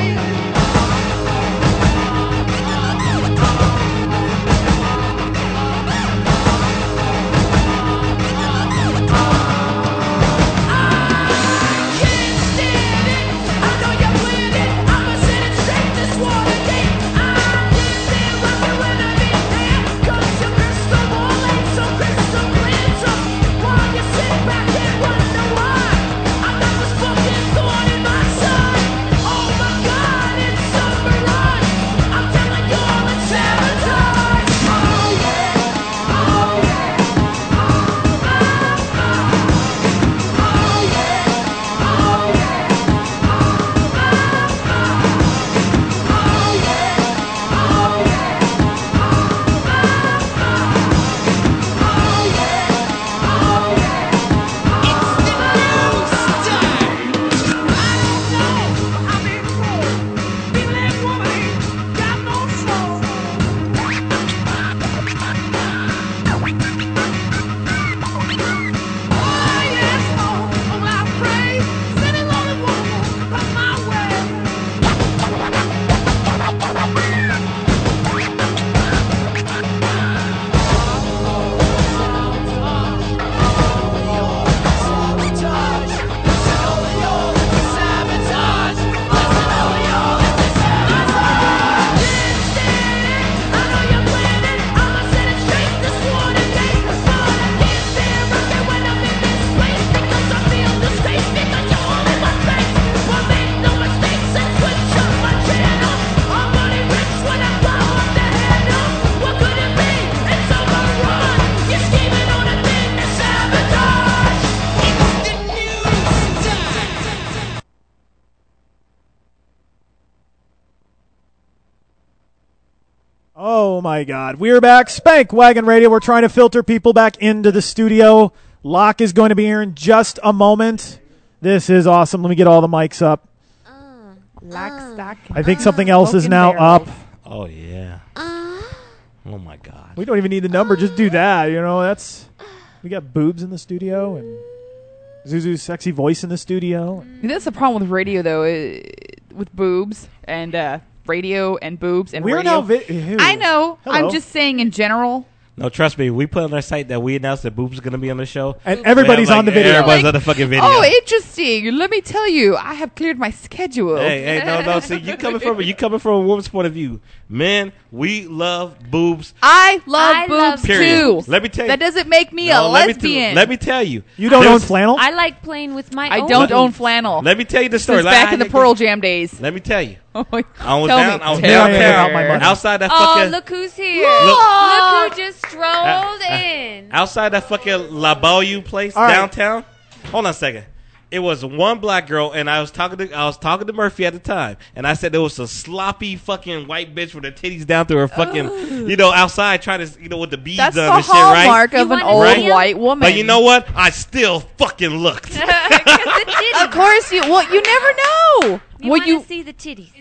Oh my God. We're back. Spank Wagon Radio. We're trying to filter people back into the studio. Locke is going to be here in just a moment. This is awesome. Let me get all the mics up. Lock, stock. I think something else is Smoking now barrels. up. Oh, yeah. Oh, my God. We don't even need the number. Just do that. We got boobs in the studio and Zuzu's sexy voice in the studio. That's the problem with radio, though, with boobs and radio and boobs and We're radio. now I know. Hello. I'm just saying in general. No, trust me. We put on our site that we announced that Boob's going to be on the show. And everybody's on the video. Everybody's on the fucking video. Oh, interesting. Let me tell you, I have cleared my schedule. Hey, no. See, you coming from a woman's point of view. Men, we love boobs. I love boobs period. too. Let me tell you. That doesn't make me a lesbian. Let me tell you. You don't own flannel? I like playing with my I own don't own flannel. Let me tell you the story. Since back in the Pearl Jam days. Let me tell you. Oh my I was Tell me. downtown outside that Oh, fucking. look who's here. Look who just strolled in. Outside that fucking La Beaulieu place All right. downtown. Hold on a second. It was one black girl, and I was talking to Murphy at the time, and I said there was a sloppy fucking white bitch with her titties down to her fucking, outside trying to, with the beads That's on the and shit, right? hallmark of an old white woman. But you know what? I still fucking looked. Of course you. Well, you never know. You want to see the titties.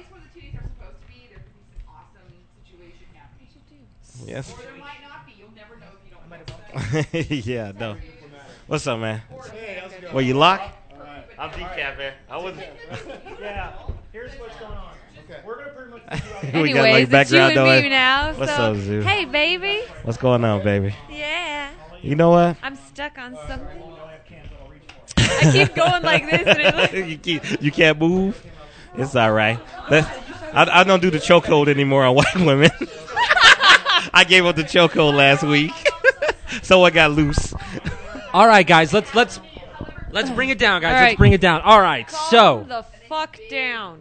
Yes. Or there might not be. You'll never know if you don't know. Yeah, no. What's up, man? Well, you lock? I'm decaf, man. I wasn't. Yeah. Here's what's going on. Okay. We're gonna pretty much. We got, Anyways, it's you background and noise. me now. What's so, up, Zoo? hey, baby. What's going on, baby? Yeah. You know what? I'm stuck on something. I keep going like this. And you can't move? It's all right. I don't do the chokehold anymore on white women. I gave up the chokehold last week. So I got loose. All right, guys, let's bring it down, guys. All right. Let's bring it down. All right, Calm the fuck down.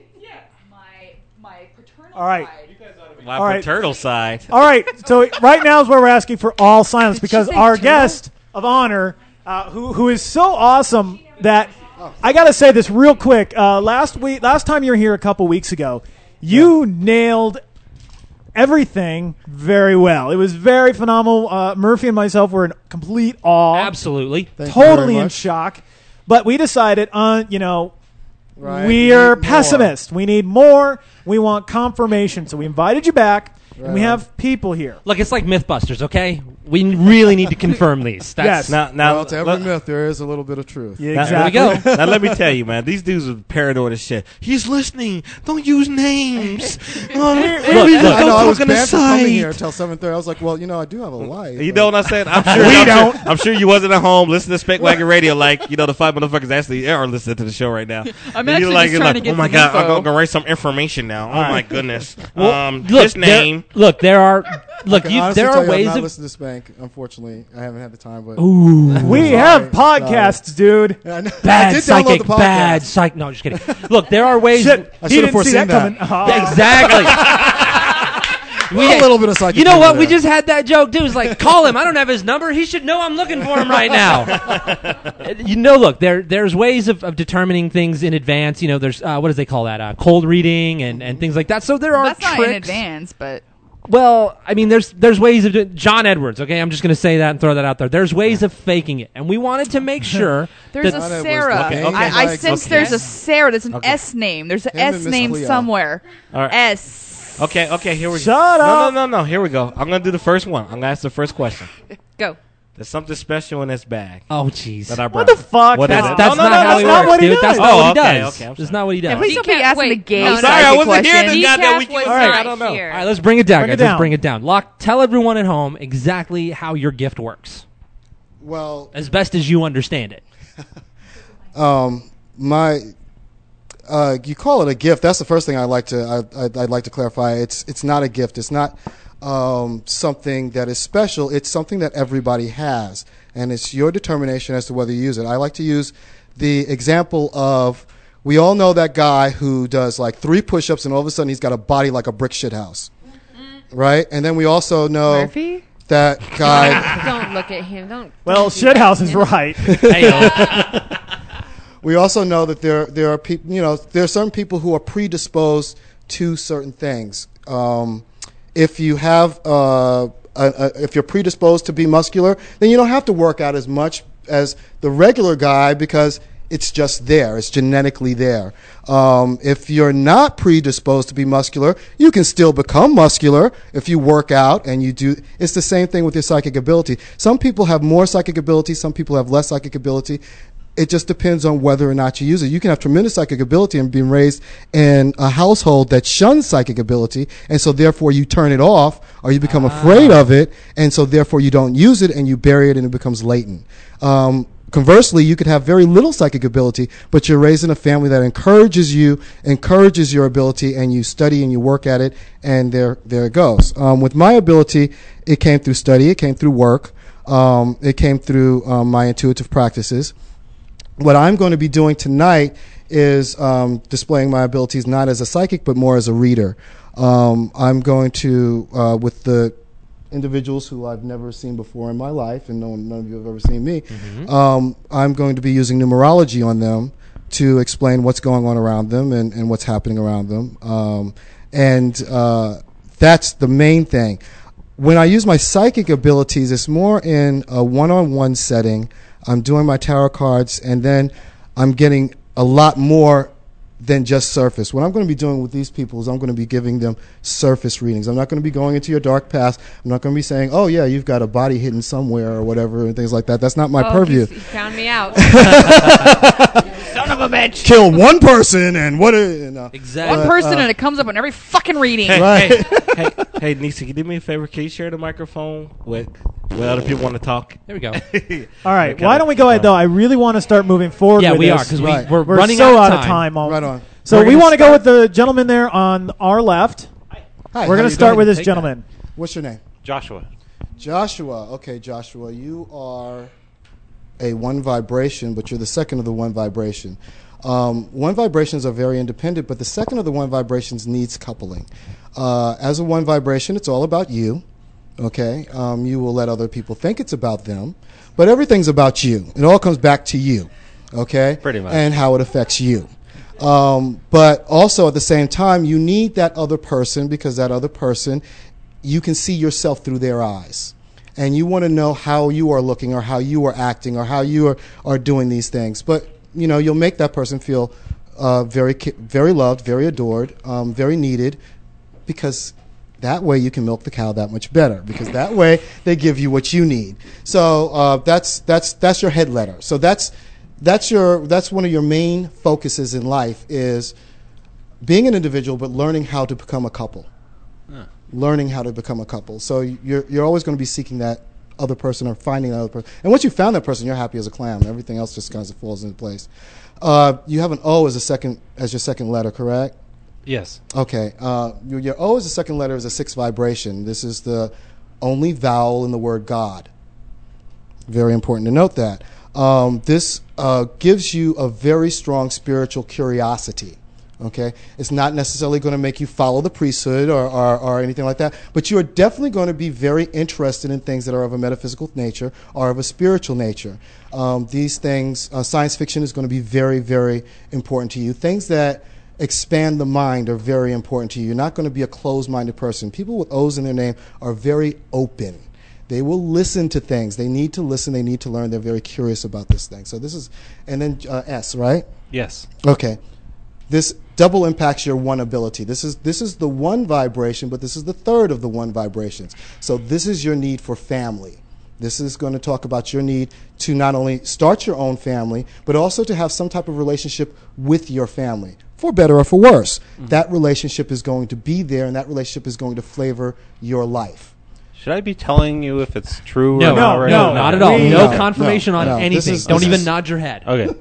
My paternal All right. My All right. paternal side. All right. So right now is where we're asking for all silence because say our turtle? guest of honor, who is so awesome that I got to say this real quick. Last time you were here a couple weeks ago, you nailed everything very well. It was very phenomenal. Murphy and myself were in complete awe. Absolutely. Totally in shock. But we decided Right. we are pessimists. We need more. We want confirmation. So we invited you back, and we have people here. Look, it's like Mythbusters, okay? We really need to confirm these. Yes. Now, Well, to every myth, there is a little bit of truth. Yeah, Now, exactly. There we go. Now let me tell you, man, these dudes are paranoid as shit. He's listening. Don't use names. Look, I was talk on the banned from coming side. here until 7:30. I was like, well, I do have a life. You know what I'm saying? I'm sure you wasn't at home listening to Speckwagon Radio like, the five motherfuckers actually are listening to the show right now. I'm And actually just trying to get oh my some God, info. I'm going to write some information now. Oh my goodness. Look, His name. There are There are ways I've not of. listened to Spank. Unfortunately, I haven't had the time. But We have podcasts, dude. Yeah, I know. I Bad did download psychic, the podcast. bad psych. No, just kidding. Look, there are ways. Shit, I he should have didn't see that foreseen coming. that. Exactly. A little bit of psychic. You know humor what? We there. just had that joke, dude. It's like, call him. I don't have his number. He should know I'm looking for him right now. Look, there's ways of determining things in advance. There's what do they call that? Cold reading and things like that. So there are That's tricks. not in advance, but Well, I mean, there's ways of doing John Edwards. Okay, I'm just going to say that and throw that out there. There's ways of faking it, and we wanted to make sure there's that a Sarah. Okay. I sense there's a Sarah. There's an S name. There's an Him and S Miss name Cleo. somewhere. All right. S. Okay, here we go. Shut up. No. Here we go. I'm going to do the first one. I'm going to ask the first question. Go. There's something special in this bag. Oh, jeez. That I What brought. the fuck? What is That's it? not how he not works, what he dude. That's does. not what he Okay, does. okay, I'm That's not what he does. Please don't be asking the gay I'm sorry, psychic I wasn't here. questions. This goddamn week. was Alright. not I don't know. here. All right, let's bring it down, Bring it guys. down. Let's bring it down. Locke, tell everyone at home exactly how your gift works, Well, as best as you understand it. You call it a gift. That's the first thing I'd like to clarify. It's not a gift. It's not something that is special. It's something that everybody has, and it's your determination as to whether you use it. I like to use the example of, we all know that guy who does like 3 push-ups and all of a sudden he's got a body like a brick shit house, right? And then we also know Murphy? that guy. Don't look at him. Don't. Well, don't do Shithouse that. is right. We also know that there are people, there are certain people who are predisposed to certain things. If you have if you're predisposed to be muscular, then you don't have to work out as much as the regular guy because it's just there. It's genetically there. If you're not predisposed to be muscular, you can still become muscular if you work out and you do. It's the same thing with your psychic ability. Some people have more psychic ability. Some people have less psychic ability. It just depends on whether or not you use it. You can have tremendous psychic ability and be raised in a household that shuns psychic ability, and so therefore you turn it off or you become afraid of it, and so therefore you don't use it and you bury it and it becomes latent. Conversely, you could have very little psychic ability, but you're raised in a family that encourages your ability, and you study and you work at it, and there it goes. With my ability, it came through study, it came through work, it came through my intuitive practices. What I'm going to be doing tonight is displaying my abilities not as a psychic, but more as a reader. I'm going to, with the individuals who I've never seen before in my life, and none of you have ever seen me, I'm going to be using numerology on them to explain what's going on around them and what's happening around them. That's the main thing. When I use my psychic abilities, it's more in a one-on-one setting. I'm doing my tarot cards, and then I'm getting a lot more than just surface. What I'm going to be doing with these people is I'm going to be giving them surface readings. I'm not going to be going into your dark past. I'm not going to be saying, oh, yeah, you've got a body hidden somewhere or whatever and things like that. That's not my purview. You found me out. Son of a bitch. Kill one person and what? Exactly. One person and it comes up on every fucking reading. Hey, Nisa, can you do me a favor? Can you share the microphone with other people want to talk? There we go. All right. Why don't we go ahead, though? I really want to start moving forward with we this. are, because we're running so out of time. Right on. So we want to go with the gentleman there on our left. Hi, we're going to start with this gentleman. What's your name? Joshua. Joshua. Okay, Joshua. You are a one vibration, but you're the second of the one vibration. One vibrations are very independent, but the second of the one vibrations needs coupling. As a one vibration, it's all about you. Okay, you will let other people think it's about them, but everything's about you. It all comes back to you. Okay, pretty much, and how it affects you. But also at the same time, you need that other person, because that other person, you can see yourself through their eyes. And you want to know how you are looking or how you are acting or how you are doing these things. But, you know, you'll make that person feel very, very loved, very adored, very needed, because that way you can milk the cow that much better, because that way they give you what you need. So that's your head letter. So that's one of your main focuses in life, is being an individual but learning how to become a couple. Learning how to become a couple. So you're always going to be seeking that other person or finding that other person. And once you found that person, you're happy as a clam. Everything else just kind of falls into place. You have an O as your second letter, correct? Yes. Okay. Your O as the second letter is a 6th vibration. This is the only vowel in the word God. Very important to note that. This gives you a very strong spiritual curiosity. Okay, it's not necessarily going to make you follow the priesthood or anything like that, but you are definitely going to be very interested in things that are of a metaphysical nature or of a spiritual nature. These things, science fiction is going to be very, very important to you. Things that expand the mind are very important to you. You're not going to be a closed-minded person. People with O's in their name are very open. They will listen to things. They need to listen. They need to learn. They're very curious about this thing. So this is, and then S, right? Yes. Okay. This double impacts your one ability. This is the one vibration, but this is the third of the one vibrations. So this is your need for family. This is going to talk about your need to not only start your own family, but also to have some type of relationship with your family, for better or for worse. Mm-hmm. That relationship is going to be there, and that relationship is going to flavor your life. Should I be telling you if it's true or not? Right no, now? Not at all. No confirmation on anything. Don't even nod your head. Okay.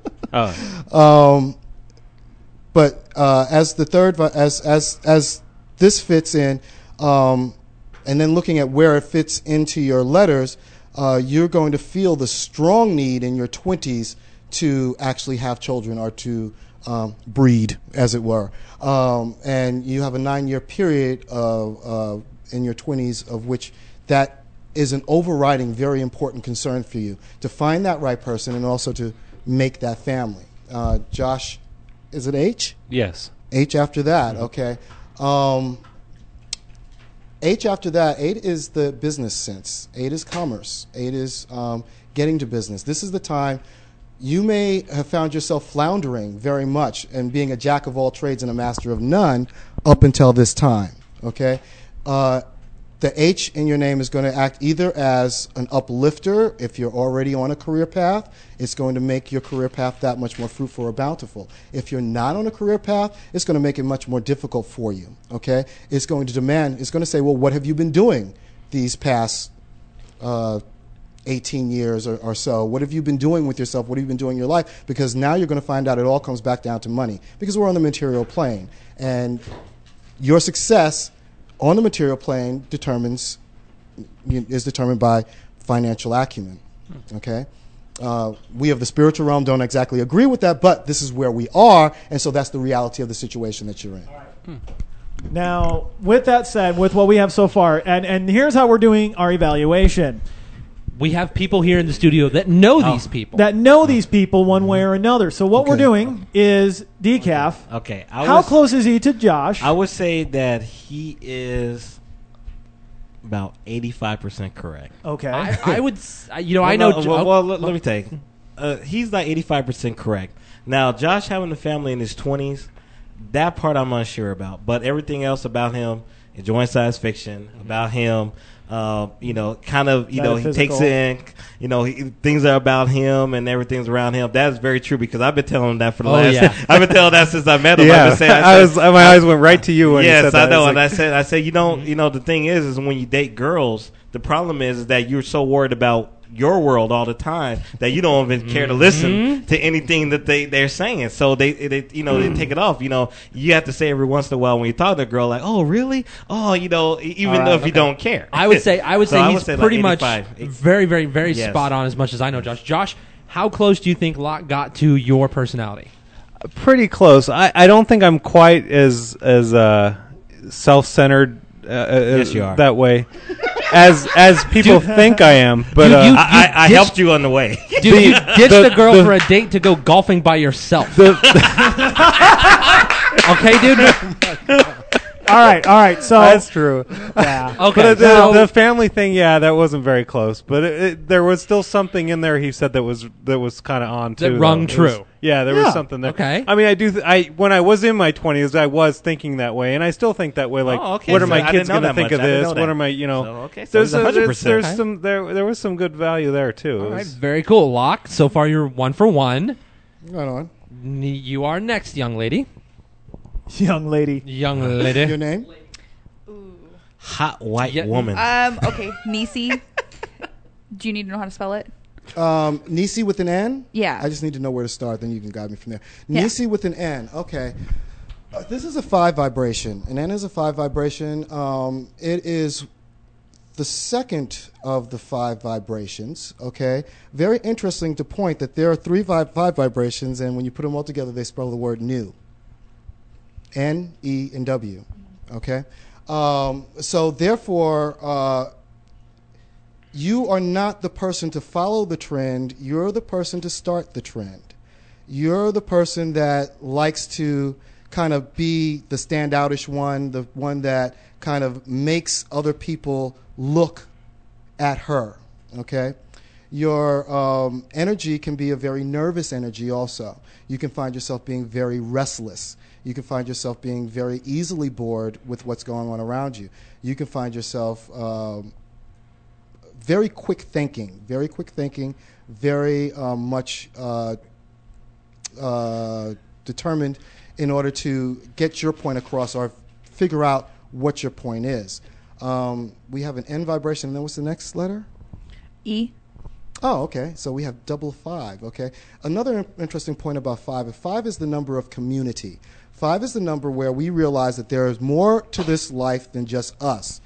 But as the third, as this fits in, and then looking at where it fits into your letters, you're going to feel the strong need in your 20s to actually have children or to breed, as it were. And you have a 9-year period in your 20s of which that is an overriding, very important concern for you, to find that right person and also to make that family. Josh, is it H? Yes. H after that, okay. H after that, 8 is the business sense. 8 is commerce. 8 is getting to business. This is the time you may have found yourself floundering very much and being a jack of all trades and a master of none up until this time. Okay? The H in your name is going to act either as an uplifter. If you're already on a career path, it's going to make your career path that much more fruitful or bountiful. If you're not on a career path, it's going to make it much more difficult for you. Okay? It's going to demand, it's going to say, well, what have you been doing these past 18 years or so? What have you been doing with yourself? What have you been doing in your life? Because now you're going to find out it all comes back down to money, because we're on the material plane. And your success on the material plane is determined by financial acumen. Okay? We of the spiritual realm don't exactly agree with that, but this is where we are, and so that's the reality of the situation that you're in. Now, with that said, with what we have so far, and here's how we're doing our evaluation. We have people here in the studio that know these people. That know these people one way or another. So what we're doing is Decaf. Okay. How close is he to Josh? I would say that he is about 85% correct. Okay. I would, I know. Well, let me tell you. He's like 85% correct. Now, Josh having a family in his 20s, that part I'm unsure about. But everything else about him, enjoying science fiction, about him, he takes in, things are about him and everything's around him. That is very true, because I've been telling him that for the I've been telling that since I met him. Yeah, my eyes went right to you when you said that. Yes, I know. And I said, the thing is when you date girls, the problem is that you're so worried about your world all the time that you don't even care to listen to anything that they're saying. So they take it off. You have to say every once in a while when you talk to a girl, like, "Oh, really? Oh, even though if you don't care." I would say he's pretty much 85. very, very, very spot on as much as I know Josh. Josh, how close do you think Locke got to your personality? Pretty close. I don't think I'm quite as self-centered yes, you are. that way as people think I am. But I helped you on the way. Dude, you ditched a girl for a date to go golfing by yourself. Okay, dude? All right. So that's true. Yeah. Okay. But the family thing, that wasn't very close. But there was still something in there he said that was kind of on too. That rung true. There was something there. Okay. I mean, when I was in my 20s, I was thinking that way, and I still think that way. Like, what are my kids going to think of this? What are my, There's 100%. There was some good value there too. All right, very cool. Locke, so far you're 1 for 1. Right on. You are next, young lady. Young lady. Your name? Hot white woman. Okay, Nisi. Do you need to know how to spell it? Nisi with an N? Yeah. I just need to know where to start, then you can guide me from there. Yeah. Nisi with an N. Okay. This is a 5 vibration. An N is a 5 vibration. It is the second of the 5 vibrations. Okay. Very interesting to point that there are 5 vibrations, and when you put them all together, they spell the word new. N, E, and W. Okay? So therefore, you are not the person to follow the trend. You're the person to start the trend. You're the person that likes to kind of be the standoutish one, the one that kind of makes other people look at her. Okay? Your energy can be a very nervous energy also. You can find yourself being very restless. You can find yourself being very easily bored with what's going on around you. You can find yourself very quick thinking, very much determined in order to get your point across or figure out what your point is. We have an N vibration, and then what's the next letter? E. Oh, okay. So we have double 5. Okay. Another interesting point about 5. If 5 is the number of community. 5 is the number where we realize that there is more to this life than just us.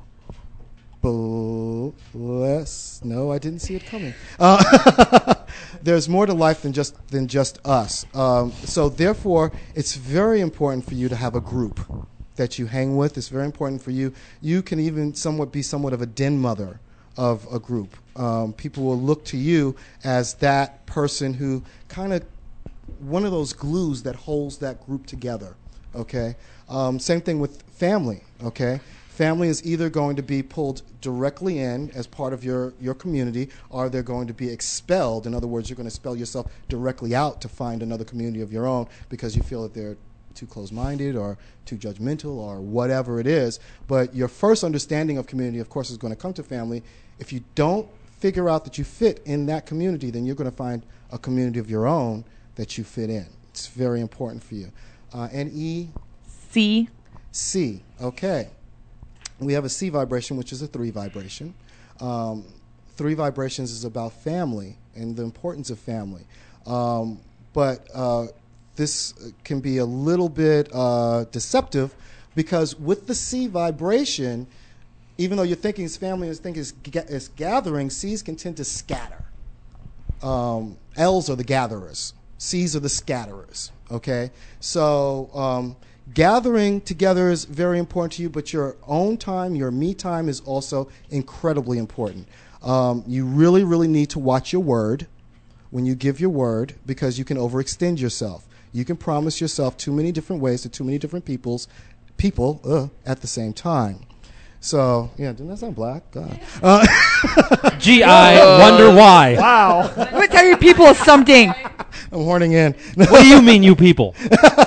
No, I didn't see it coming. There's more to life than just us. So therefore, it's very important for you to have a group that you hang with. It's very important for you. You can even be somewhat of a den mother of a group. People will look to you as that person who kind of one of those glues that holds that group together. Okay. Same thing with family. Okay. Family is either going to be pulled directly in as part of your community, or they're going to be expelled. In other words, you're going to expel yourself directly out to find another community of your own because you feel that they're too close-minded or too judgmental or whatever it is. But your first understanding of community, of course, is going to come to family. If you don't figure out that you fit in that community, then you're going to find a community of your own that you fit in. It's very important for you. And E? C. C, okay. We have a C vibration, which is a 3 vibration. 3 vibrations is about family and the importance of family. But this can be a little bit deceptive because with the C vibration, even though you're thinking it's family and thinking it's gathering, C's can tend to scatter. L's are the gatherers. C's are the scatterers, okay? So gathering together is very important to you, but your own time, your me time is also incredibly important. You really, really need to watch your word when you give your word because you can overextend yourself. You can promise yourself too many different ways to too many different people at the same time. So, yeah, didn't that sound black? God. Gee, I wonder why. Wow. Let me tell you people something. I'm horning in. What do you mean, you people?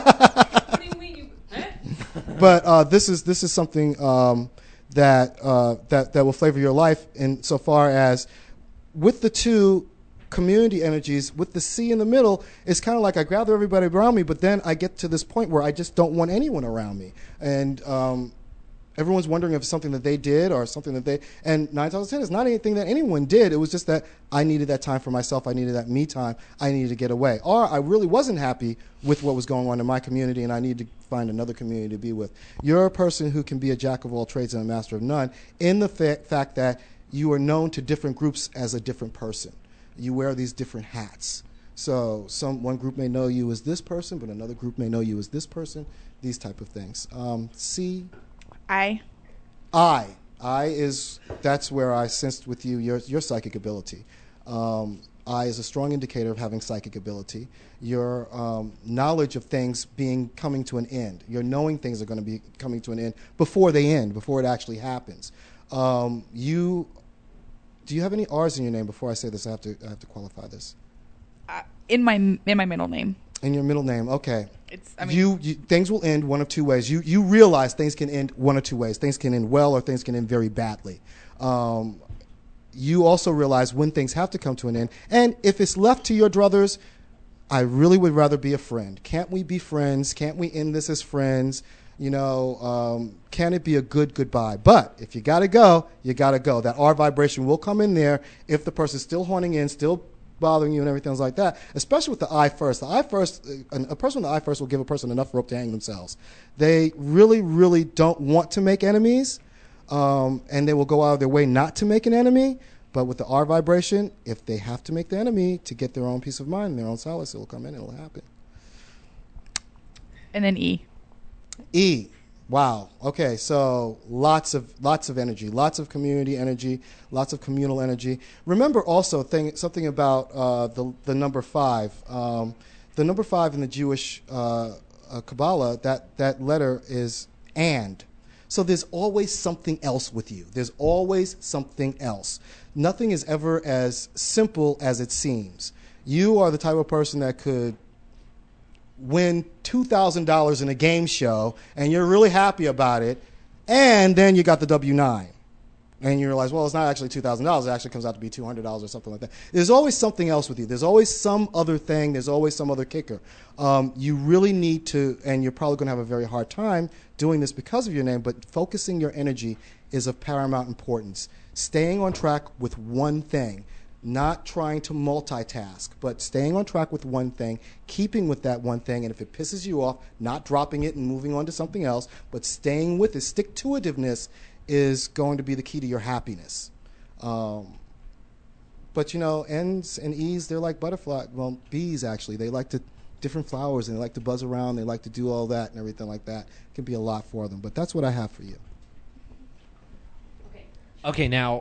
But this is something that will flavor your life insofar as with the 2 community energies, with the C in the middle, it's kind of like I gather everybody around me, but then I get to this point where I just don't want anyone around me. And everyone's wondering if it's something that they did or something that they, and 9 times out of 10, it's not anything that anyone did. It was just that I needed that time for myself. I needed that me time. I needed to get away. Or I really wasn't happy with what was going on in my community and I needed to find another community to be with. You're a person who can be a jack of all trades and a master of none in the fact that you are known to different groups as a different person. You wear these different hats. So one group may know you as this person, but another group may know you as this person, these type of things. C? I is, that's where I sensed with you your psychic ability. I is a strong indicator of having psychic ability. Your knowledge of things coming to an end. Your knowing things are going to be coming to an end before they end, before it actually happens. Do you have any R's in your name? Before I say this, I have to qualify this. In my middle name. In your middle name, okay. I mean, things will end one of 2 ways. You realize things can end one of 2 ways. Things can end well or things can end very badly. You also realize when things have to come to an end. And if it's left to your druthers, I really would rather be a friend. Can't we be friends? Can't we end this as friends? Can it be a good goodbye? But if you got to go, you got to go. That R vibration will come in there if the person's still honing in, still bothering you and everything else like that, especially with the I first. The I first, a person with the I first will give a person enough rope to hang themselves. They really, really don't want to make enemies, and they will go out of their way not to make an enemy. But with the R vibration, if they have to make the enemy to get their own peace of mind and their own solace, it will come in and it will happen. And then E. E. Wow. Okay. So lots of energy, lots of community energy, lots of communal energy. Remember also something about the number 5. The number 5 in the Jewish Kabbalah, that letter is and. So there's always something else with you. There's always something else. Nothing is ever as simple as it seems. You are the type of person that could win $2,000 in a game show, and you're really happy about it, and then you got the W-9. And you realize, well, it's not actually $2,000. It actually comes out to be $200 or something like that. There's always something else with you. There's always some other thing. There's always some other kicker. You really need to, and you're probably going to have a very hard time doing this because of your name, but focusing your energy is of paramount importance. Staying on track with one thing. Not trying to multitask, but staying on track with one thing, keeping with that one thing, and if it pisses you off, not dropping it and moving on to something else, but staying with it. Stick-to-itiveness is going to be the key to your happiness. But, N's and E's, they're like bees, actually. They like different flowers, and they like to buzz around. They like to do all that and everything like that. It can be a lot for them, but that's what I have for you. Okay, now,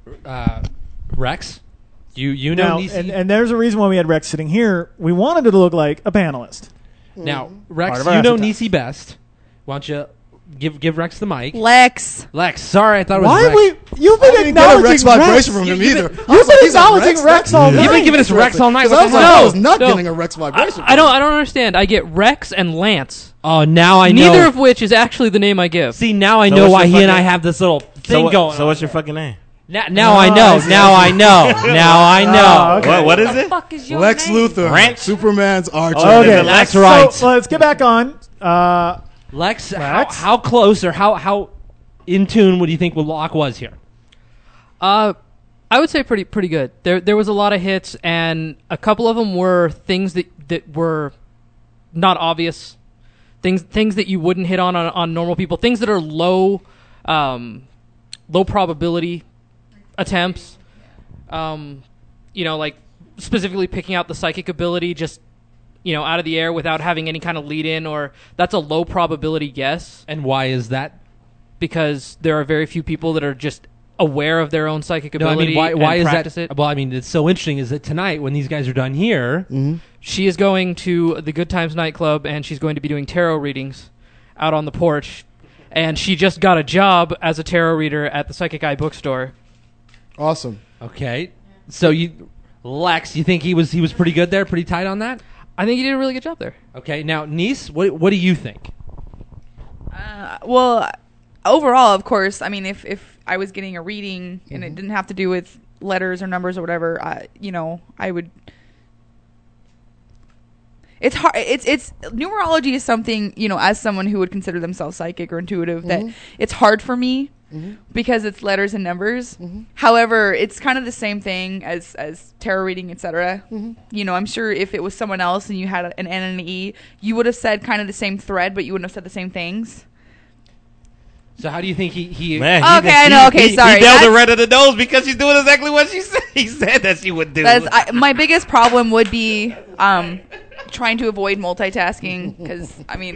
Rex? You know now, and there's a reason why we had Rex sitting here. We wanted it to look like a panelist. Now, Rex, you know Nisi best. Why don't you Give Rex the mic. Lex. Sorry, I thought it was Rex. You've been didn't get a Rex acknowledging vibration from him You've either. been I was like, he's on acknowledging Rex all night. You've been giving us Rex all night. I was like, I was not No. getting a Rex vibration. I don't understand. I get Rex and Lance. Oh, now I know. Neither of which is actually the name I give. See, now I So know what's why your he and I fucking- have this little thing going on. So what's your fucking name? Now I know. Now I know. Now I know. okay. What is it? Fuck is your Lex name? Luthor, Ranch? Superman's archer. Okay, That's right. So let's get back on. Lex, Lex? how close or how in tune would you think Locke was here? I would say pretty good. There was a lot of hits, and a couple of them were things that were not obvious, things that you wouldn't hit on normal people, things that are low probability attempts. Like specifically picking out the psychic ability just out of the air without having any kind of lead in, or that's a low probability guess. And why is that? Because there are very few people that are just aware of their own psychic No, I ability. mean, why and is practice that? it. Well, I mean, it's so interesting is that tonight when these guys are done here, She is going to the Good Times nightclub, and she's going to be doing tarot readings out on the porch. And she just got a job as a tarot reader at the Psychic Eye bookstore. Awesome. okay. So Lex, you think he was pretty good there, pretty tight on that? I think he did a really good job there. Okay. Now, Nice, what do you think? Well, overall, of course, I mean, if I was getting a reading and it didn't have to do with letters or numbers or whatever, I would. It's hard. It's numerology is something, as someone who would consider themselves psychic or intuitive, that it's hard for me because it's letters and numbers. However, it's kind of the same thing as tarot reading, etc. I'm sure if it was someone else and you had an N and an E, you would have said kind of the same thread, but you wouldn't have said the same things. So how do you think he Man, Okay, I know. Okay, sorry. He dealt the red of the nose because she's doing exactly what she said. He said that she would do. My biggest problem would be trying to avoid multitasking because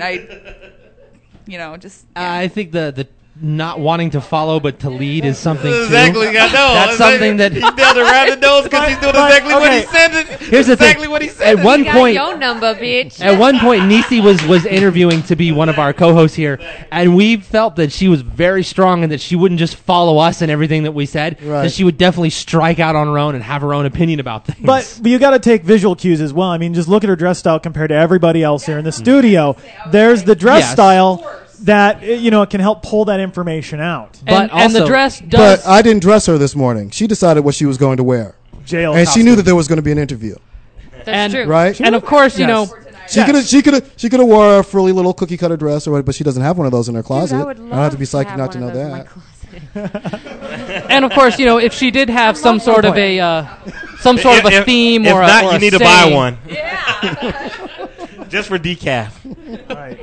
I think the not wanting to follow but to lead is something too. Exactly, I know. That's something that he dealt around the nose because he's doing exactly what he said. Here's the exactly thing. what he said. At one You got point, your number, bitch. At one point, Nisi was interviewing to be one of our co-hosts here, and we felt that she was very strong and that she wouldn't just follow us and everything that we said. Right. That she would definitely strike out on her own and have her own opinion about things. But you got to take visual cues as well. I mean, just look at her dress style compared to everybody else here in the studio. There's the dress style that can help pull that information out. And the dress But I didn't dress her this morning. She decided what she was going to wear. Jail and costume. she knew that there was going to be an interview. That's true. Right? And of course, She could have wore a frilly little cookie cutter dress, but she doesn't have one of those in her closet. I don't have to be psychic not to know that. And of course, if she did have some sort of a theme if or not, or you a need to saying. buy one. Yeah. Just for decaf. Right.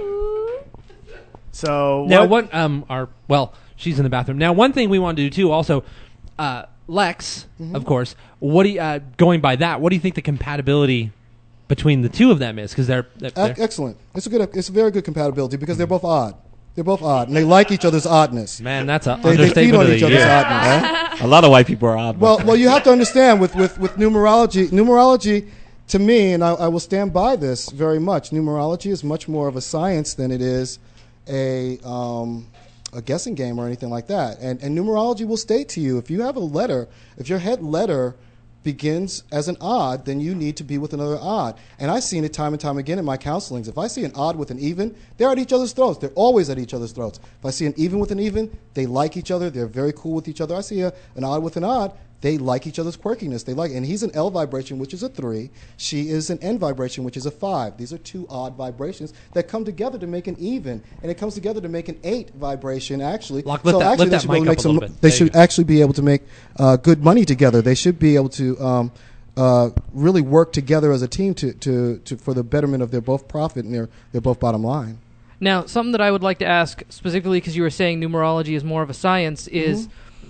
So now she's in the bathroom. Now, one thing we want to do too, also, Lex, of course. What do you, going by that? What do you think the compatibility between the two of them is? Because they're excellent. It's a very good compatibility because they're both odd. They're both odd, and they like each other's oddness. Man, that's an they understatement feed on of the each other's year. oddness. A lot of white people are odd. Well, you have to understand with numerology. Numerology, to me, and I will stand by this very much. Numerology is much more of a science than it is a guessing game or anything like that. And numerology will state to you if you have a letter, if your head letter begins as an odd, then you need to be with another odd. And I've seen it time and time again in my counselings. If I see an odd with an even, they're at each other's throats. They're always at each other's throats. If I see an even with an even, they like each other. They're very cool with each other. I see an odd with an odd. They like each other's quirkiness. And he's an L vibration, which is a 3. She is an N vibration, which is a 5. These are two odd vibrations that come together to make an even, and it comes together to make an 8 vibration. Actually, Lift that mic up a little bit. They should actually be able to make good money together. They should be able to really work together as a team to for the betterment of their both profit and their both bottom line. Now, something that I would like to ask specifically, because you were saying numerology is more of a science, is.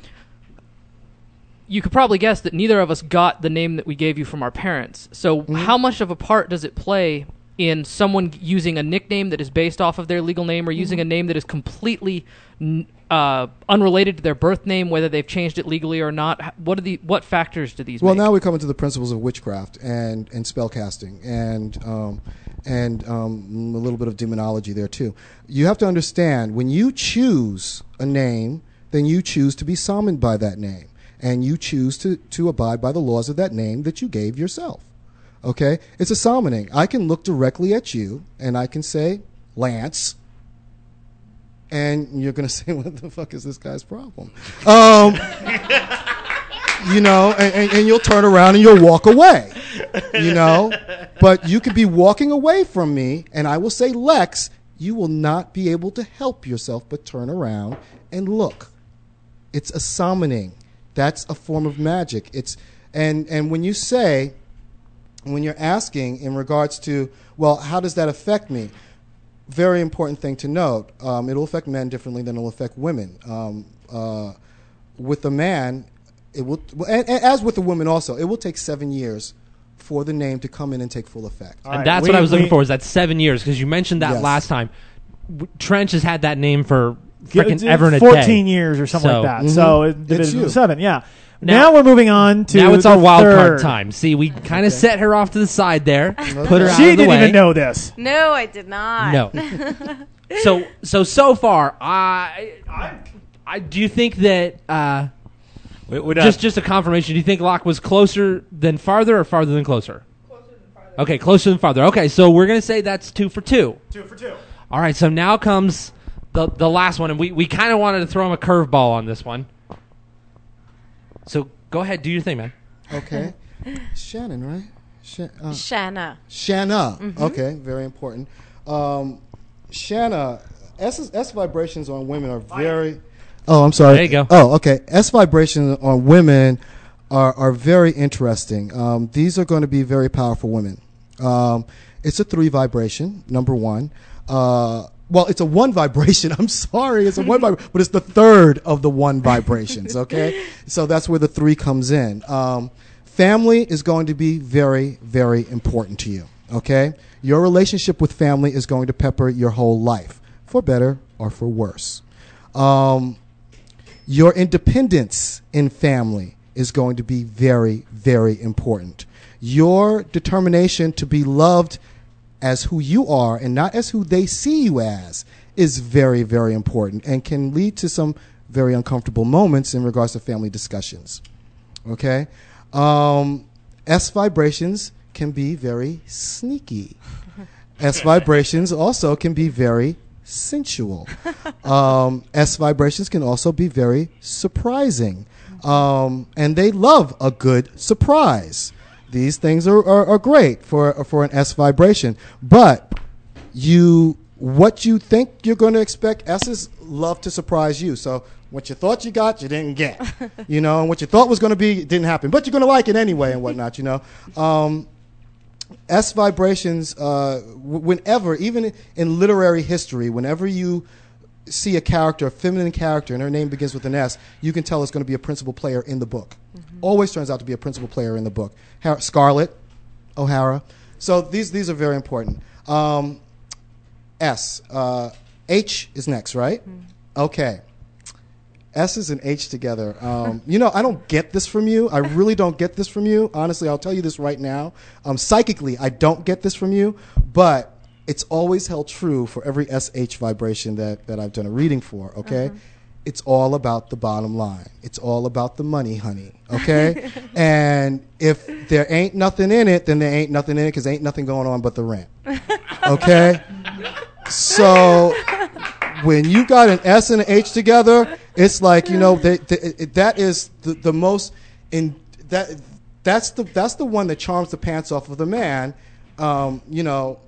You could probably guess that neither of us got the name that we gave you from our parents. So how much of a part does it play in someone using a nickname that is based off of their legal name or using a name that is completely unrelated to their birth name, whether they've changed it legally or not? What factors do these make? Well, now we come into the principles of witchcraft and spellcasting. And and a little bit of demonology there too. You have to understand, when you choose a name, then you choose to be summoned by that name, and you choose to abide by the laws of that name that you gave yourself. Okay? It's a summoning. I can look directly at you, and I can say, Lance, and you're going to say, what the fuck is this guy's problem? You know, and you'll turn around and you'll walk away, you know. But you could be walking away from me, and I will say, Lex, you will not be able to help yourself but turn around and look. It's a summoning. That's a form of magic. And when you say, when you're asking in regards to, well, how does that affect me? Very important thing to note. It'll affect men differently than it'll affect women. With a man, it will, and as with the women also, it will take 7 years for the name to come in and take full effect. And that's what I was looking for, is that 7 years, because you mentioned that last time. Trench has had that name for freaking ever and a day. 14 years or something like that. So it divided into 7, yeah. Now we're moving on to now it's our wild third. card time. See, we kind of set her off to the side there, put her out of the way. She didn't even know this. No, I did not. No. So far, I do you think that just a confirmation? Do you think Locke was closer than farther, or farther than closer? Closer than farther. Okay, closer than farther. Okay, so we're gonna say that's 2 for 2. 2 for 2. All right, so now comes the last one, and we kind of wanted to throw him a curveball on this one. So go ahead, do your thing, man. Okay. Shannon, right? Shanna. Shanna. Mm-hmm. Okay, very important. Shanna, S vibrations on women are very... Oh, I'm sorry. There you go. Oh, okay. S vibrations on women are very interesting. These are going to be very powerful women. It's a 3 vibration, number 1. Well, it's a 1 vibration. I'm sorry. It's a 1 vibration, but it's the 3rd of the 1 vibrations, okay? So that's where the 3 comes in. Family is going to be very, very important to you, okay? Your relationship with family is going to pepper your whole life, for better or for worse. Your independence in family is going to be very, very important. Your determination to be loved as who you are and not as who they see you as is very, very important and can lead to some very uncomfortable moments in regards to family discussions. Okay? S vibrations can be very sneaky. S vibrations also can be very sensual. S vibrations can also be very surprising. And they love a good surprise. These things are great for an S vibration. But what you think you're going to expect, S's love to surprise you. So what you thought you got, you didn't get. You know, and what you thought was going to be, didn't happen. But you're going to like it anyway and whatnot, you know. S vibrations, whenever, even in literary history, whenever you see a character, a feminine character, and her name begins with an S, you can tell it's going to be a principal player in the book. Mm-hmm. Always turns out to be a principal player in the book. Scarlett O'Hara. So these are very important. S. H is next, right? Mm-hmm. Okay. S's and H together. You know, I don't get this from you. I really don't get this from you. Honestly, I'll tell you this right now. Psychically, I don't get this from you, but it's always held true for every SH vibration that I've done a reading for, okay? Uh-huh. It's all about the bottom line. It's all about the money, honey, okay? And if there ain't nothing in it, then there ain't nothing in it because ain't nothing going on but the rent, okay? So when you got an S and an H together, it's like, you know, that is the most that's the one that charms the pants off of the man. You know,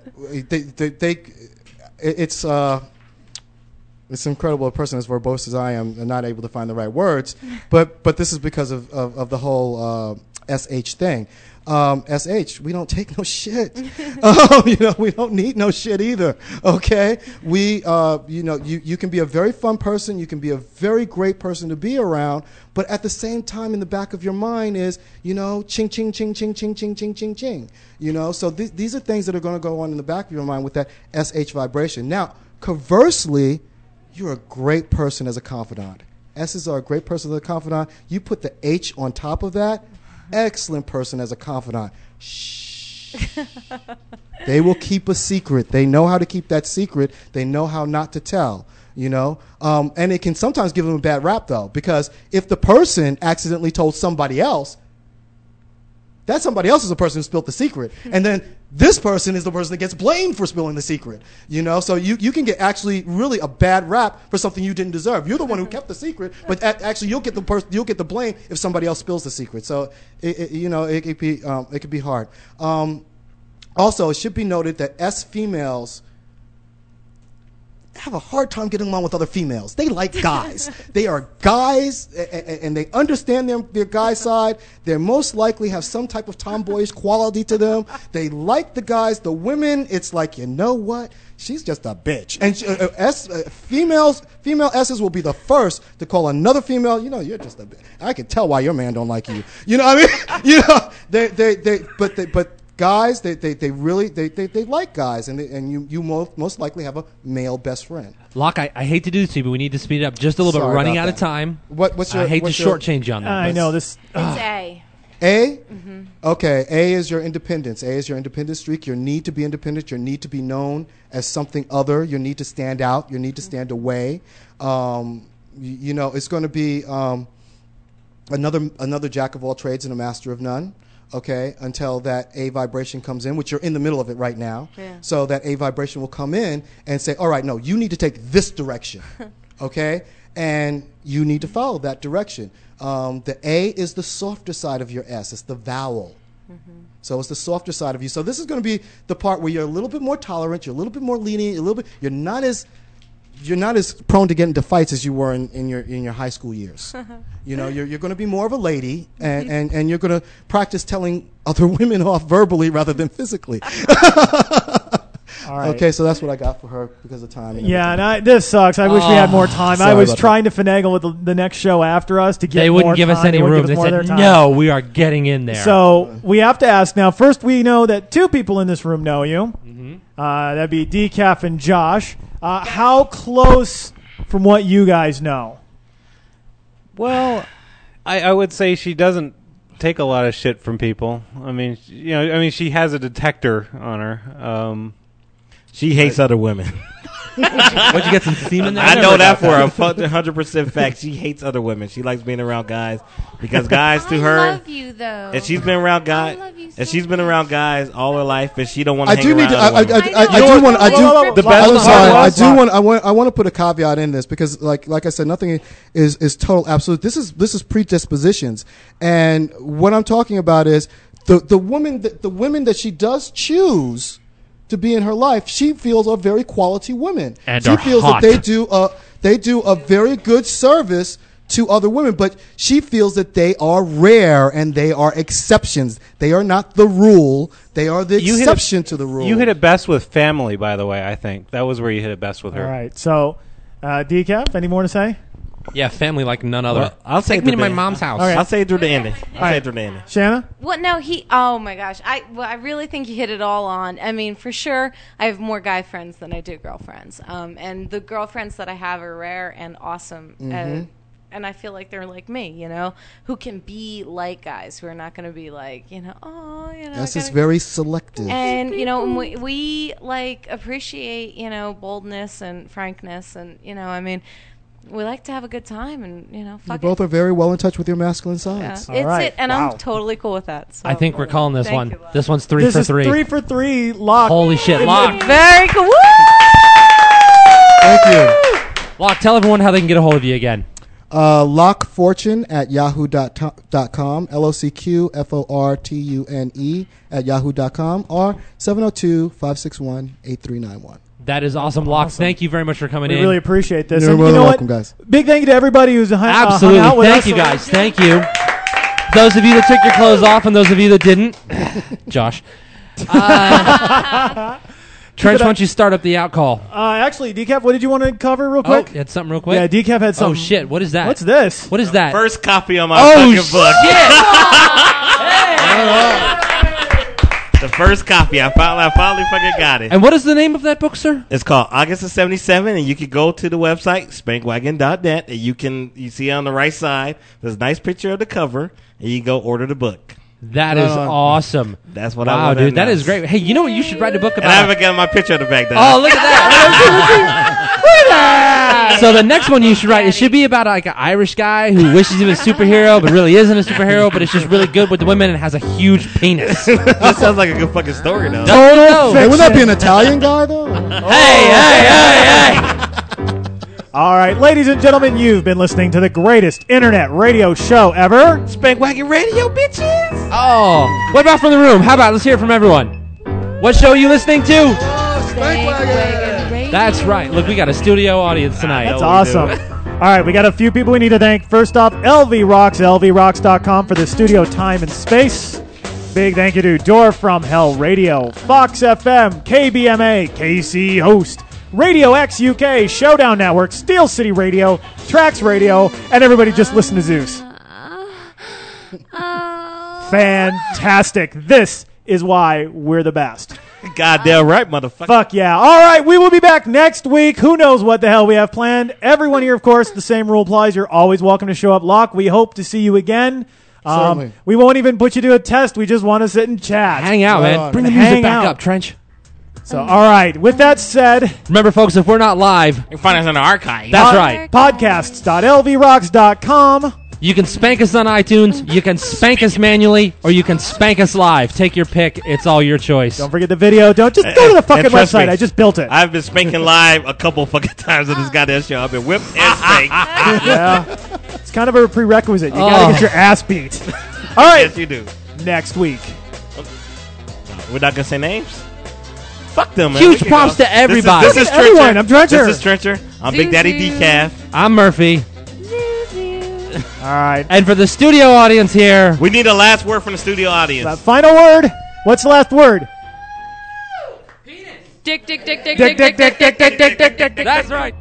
it's incredible. A person as verbose as I am and not able to find the right words, but this is because of the whole SH thing. SH, we don't take no shit. You know, we don't need no shit either. Okay, you know, you can be a very fun person. You can be a very great person to be around. But at the same time, in the back of your mind is, you know, ching, ching, ching, ching, ching, ching, ching, ching, ching. You know, so these are things that are going to go on in the back of your mind with that SH vibration. Now, conversely, you're a great person as a confidant. S's are a great person as a confidant. You put the H on top of that. Excellent person as a confidant. Shh. They will keep a secret. They know how to keep that secret. They know how not to tell, you know. And it can sometimes give them a bad rap, though, because if the person accidentally told somebody else, that somebody else is the person who spilled the secret. And then this person is the person that gets blamed for spilling the secret, you know. So you can get actually really a bad rap for something you didn't deserve. You're the one who kept the secret, but actually you'll get the blame if somebody else spills the secret. So it could be hard. Also, it should be noted that S females have a hard time getting along with other females. They like guys. They are guys, and they understand their guy side. They most likely have some type of tomboyish quality to them. They like the guys. The women, it's like, you know what? She's just a bitch. And female S's will be the first to call another female, you know, you're just a bitch. I can tell why your man don't like you. You know what I mean? You know, but guys, they really like guys, and you most likely have a male best friend. Locke, I hate to do this to you, but we need to speed it up just a little bit. We're running out of time. I hate to shortchange you on that. I know this. It's A. A? Mm-hmm. Okay, A is your independence. A is your independent streak. Your need to be independent. Your need to be known as something other. Your need to stand out. Your need to stand away. You know, it's going to be another jack of all trades and a master of none. Okay, until that A vibration comes in, which you're in the middle of it right now. Yeah. So that A vibration will come in and say, all right, no, you need to take this direction. Okay? And you need to follow that direction. The A is the softer side of your S. It's the vowel. Mm-hmm. So it's the softer side of you. So this is going to be the part where you're a little bit more tolerant, you're a little bit more lenient, you're not as prone to get into fights as you were in your high school years. You know, you're going to be more of a lady, and you're going to practice telling other women off verbally rather than physically. All right. Okay, so that's what I got for her because of time. Yeah, and this sucks. I wish we had more time. I was trying to finagle with the next show after us to get They wouldn't more give time. us any room. They said, no, we are getting in there. So we have to ask now. First, we know that two people in this room know you. Mm-hmm. That'd be Decaf and Josh. How close from what you guys know? Well, I would say she doesn't take a lot of shit from people. I mean, she has a detector on her. She hates other women. What'd you get some semen there? I know that for a 100% fact. She hates other women. She likes being around guys because guys to her. I love you though. And she's been around guys. And she's been around guys all her life, and she don't want to hang around. I want to put a caveat in this because, like I said, nothing is total absolute. This is predispositions, and what I'm talking about is the women that she does choose to be in her life, she feels are very quality women. And she feels hot. that they do a very good service to other women, but she feels that they are rare and they are exceptions. They are not the rule. They are the exception to the rule. You hit it best with family, by the way, I think. That was where you hit it best with her. All right. So, Decaf, any more to say? Yeah, family like none other. Well, I'll take me to my mom's house. Okay. I'll say it through the ending. Shanna? Well, no, oh my gosh. I really think you hit it all on. I mean, for sure, I have more guy friends than I do girlfriends. And the girlfriends that I have are rare and awesome. Mm-hmm. And I feel like they're like me, you know, who can be like guys, who are not going to be like, you know, oh, you know. This is very selective. And, you know, we like appreciate, you know, boldness and frankness. And, you know, I mean, we like to have a good time and, you know, fuck You both are very well in touch with your masculine sides. Yeah. It's and I'm totally cool with that. So. I think we're calling this one. You, this one's 3 for 3. 3 for 3. Locke. Holy shit, Locke. Very cool. Woo! Thank you. Locke, tell everyone how they can get a hold of you again. LocqueFortune at yahoo.com, LOCQFORTUNE at yahoo.com, or 702-561-8391. That is awesome, Locke. Thank you very much for coming in. We really appreciate this. You're and welcome, guys. Big thank you to everybody who's hung out with us. Thank you, guys. Thank you. Those of you that took your clothes off and those of you that didn't. Josh. Trench, why don't you start up the out call? Actually, Decaf, what did you want to cover real quick? Oh, you had something real quick? Yeah, Decaf had something. Oh, shit. What is that? What's this? What is that? First copy of my fucking book. The first copy. I finally fucking got it. And what is the name of that book, sir? It's called August of 77, and you can go to the website, spankwagon.net, and you see on the right side, there's a nice picture of the cover, and you can go order the book. That is awesome. That's what wow, I want. Dude, that is great. Hey, you know what? You should write a book about. And I haven't got my picture of the back there. Oh, look at that! So the next one you should write, it should be about like an Irish guy who wishes he was a superhero, but really isn't a superhero, but it's just really good with the women and has a huge penis. That sounds like a good fucking story, though. Hey, wouldn't that be an Italian guy, though? Hey! All right, ladies and gentlemen, you've been listening to the greatest internet radio show ever. Spank Wagon Radio, bitches. Oh, what about from the room? How about let's hear it from everyone? What show are you listening to? Spank Wagon Radio. That's right. Look, we got a studio audience tonight. That's awesome. All right, we got a few people we need to thank. First off, LV Rocks, lvrocks.com for the studio time and space. Big thank you to Door from Hell Radio, Fox FM, KBMA, KC Host, Radio X UK, Showdown Network, Steel City Radio, Trax Radio, and everybody just listen to Zeus. Fantastic. This is why we're the best. Goddamn right, motherfucker. Fuck yeah. All right, we will be back next week. Who knows what the hell we have planned. Everyone here, of course, the same rule applies. You're always welcome to show up. Locke, we hope to see you again. We won't even put you to a test. We just want to sit and chat. Hang out, man. Bring the music back up, Trench. So, all right. With that said, remember, folks, if we're not live, you can find us on the archive. That's right. Podcasts.lvrocks.com. You can spank us on iTunes, you can spank us manually, or you can spank us live. Take your pick. It's all your choice. Don't forget the video. Don't just go to the fucking website. Me, I just built it. I've been spanking live a couple fucking times on this goddamn show. I've been whipped and spanked. Yeah. It's kind of a prerequisite. You got to get your ass beat. All right. Yes, you do. Next week. We're not going to say names? Fuck them, man. Huge props to everybody. This is everyone. Trencher. I'm Trencher. This is Trencher. I'm Big Daddy Decaf. I'm Murphy. All right. And for the studio audience here, we need a last word from the studio audience. Final word. What's the last word? Dick, dick, dick, dick, dick, dick, dick, dick, dick, dick, dick, dick. That's right.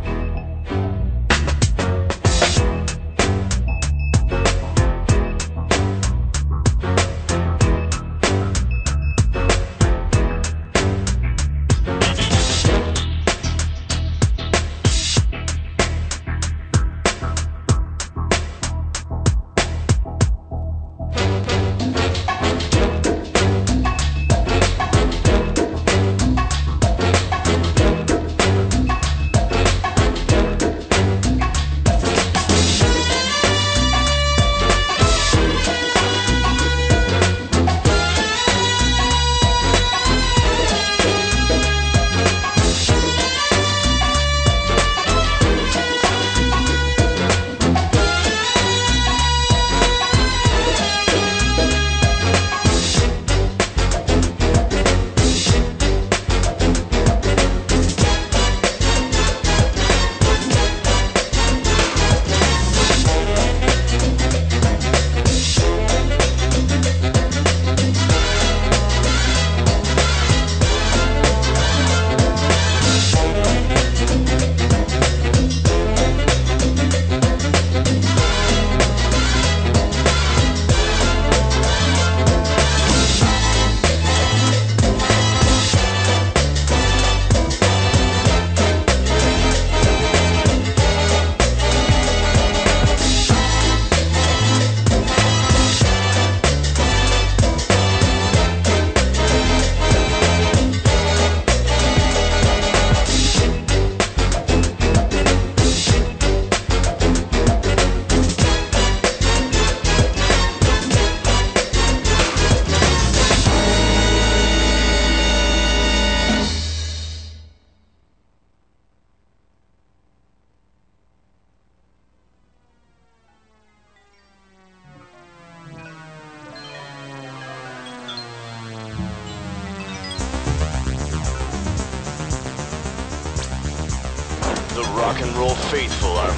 The rock and roll faithful are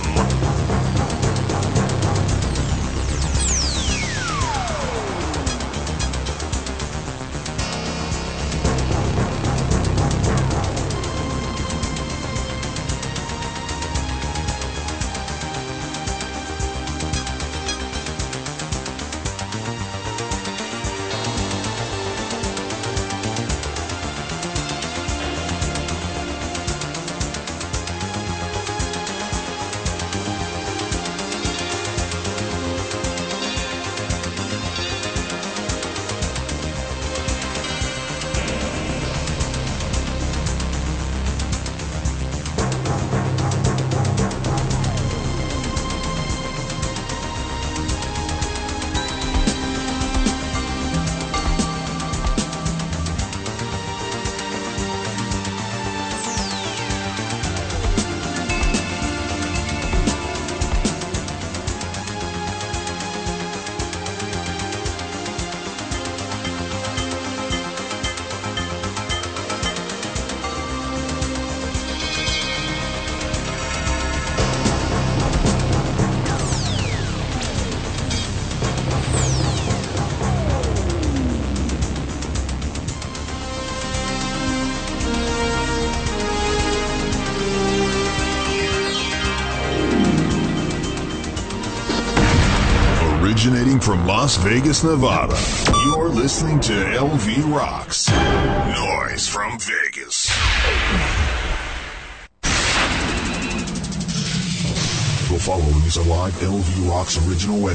Originating from Las Vegas, Nevada, you're listening to LV Rocks. Noise from Vegas. The following is a live LV Rocks original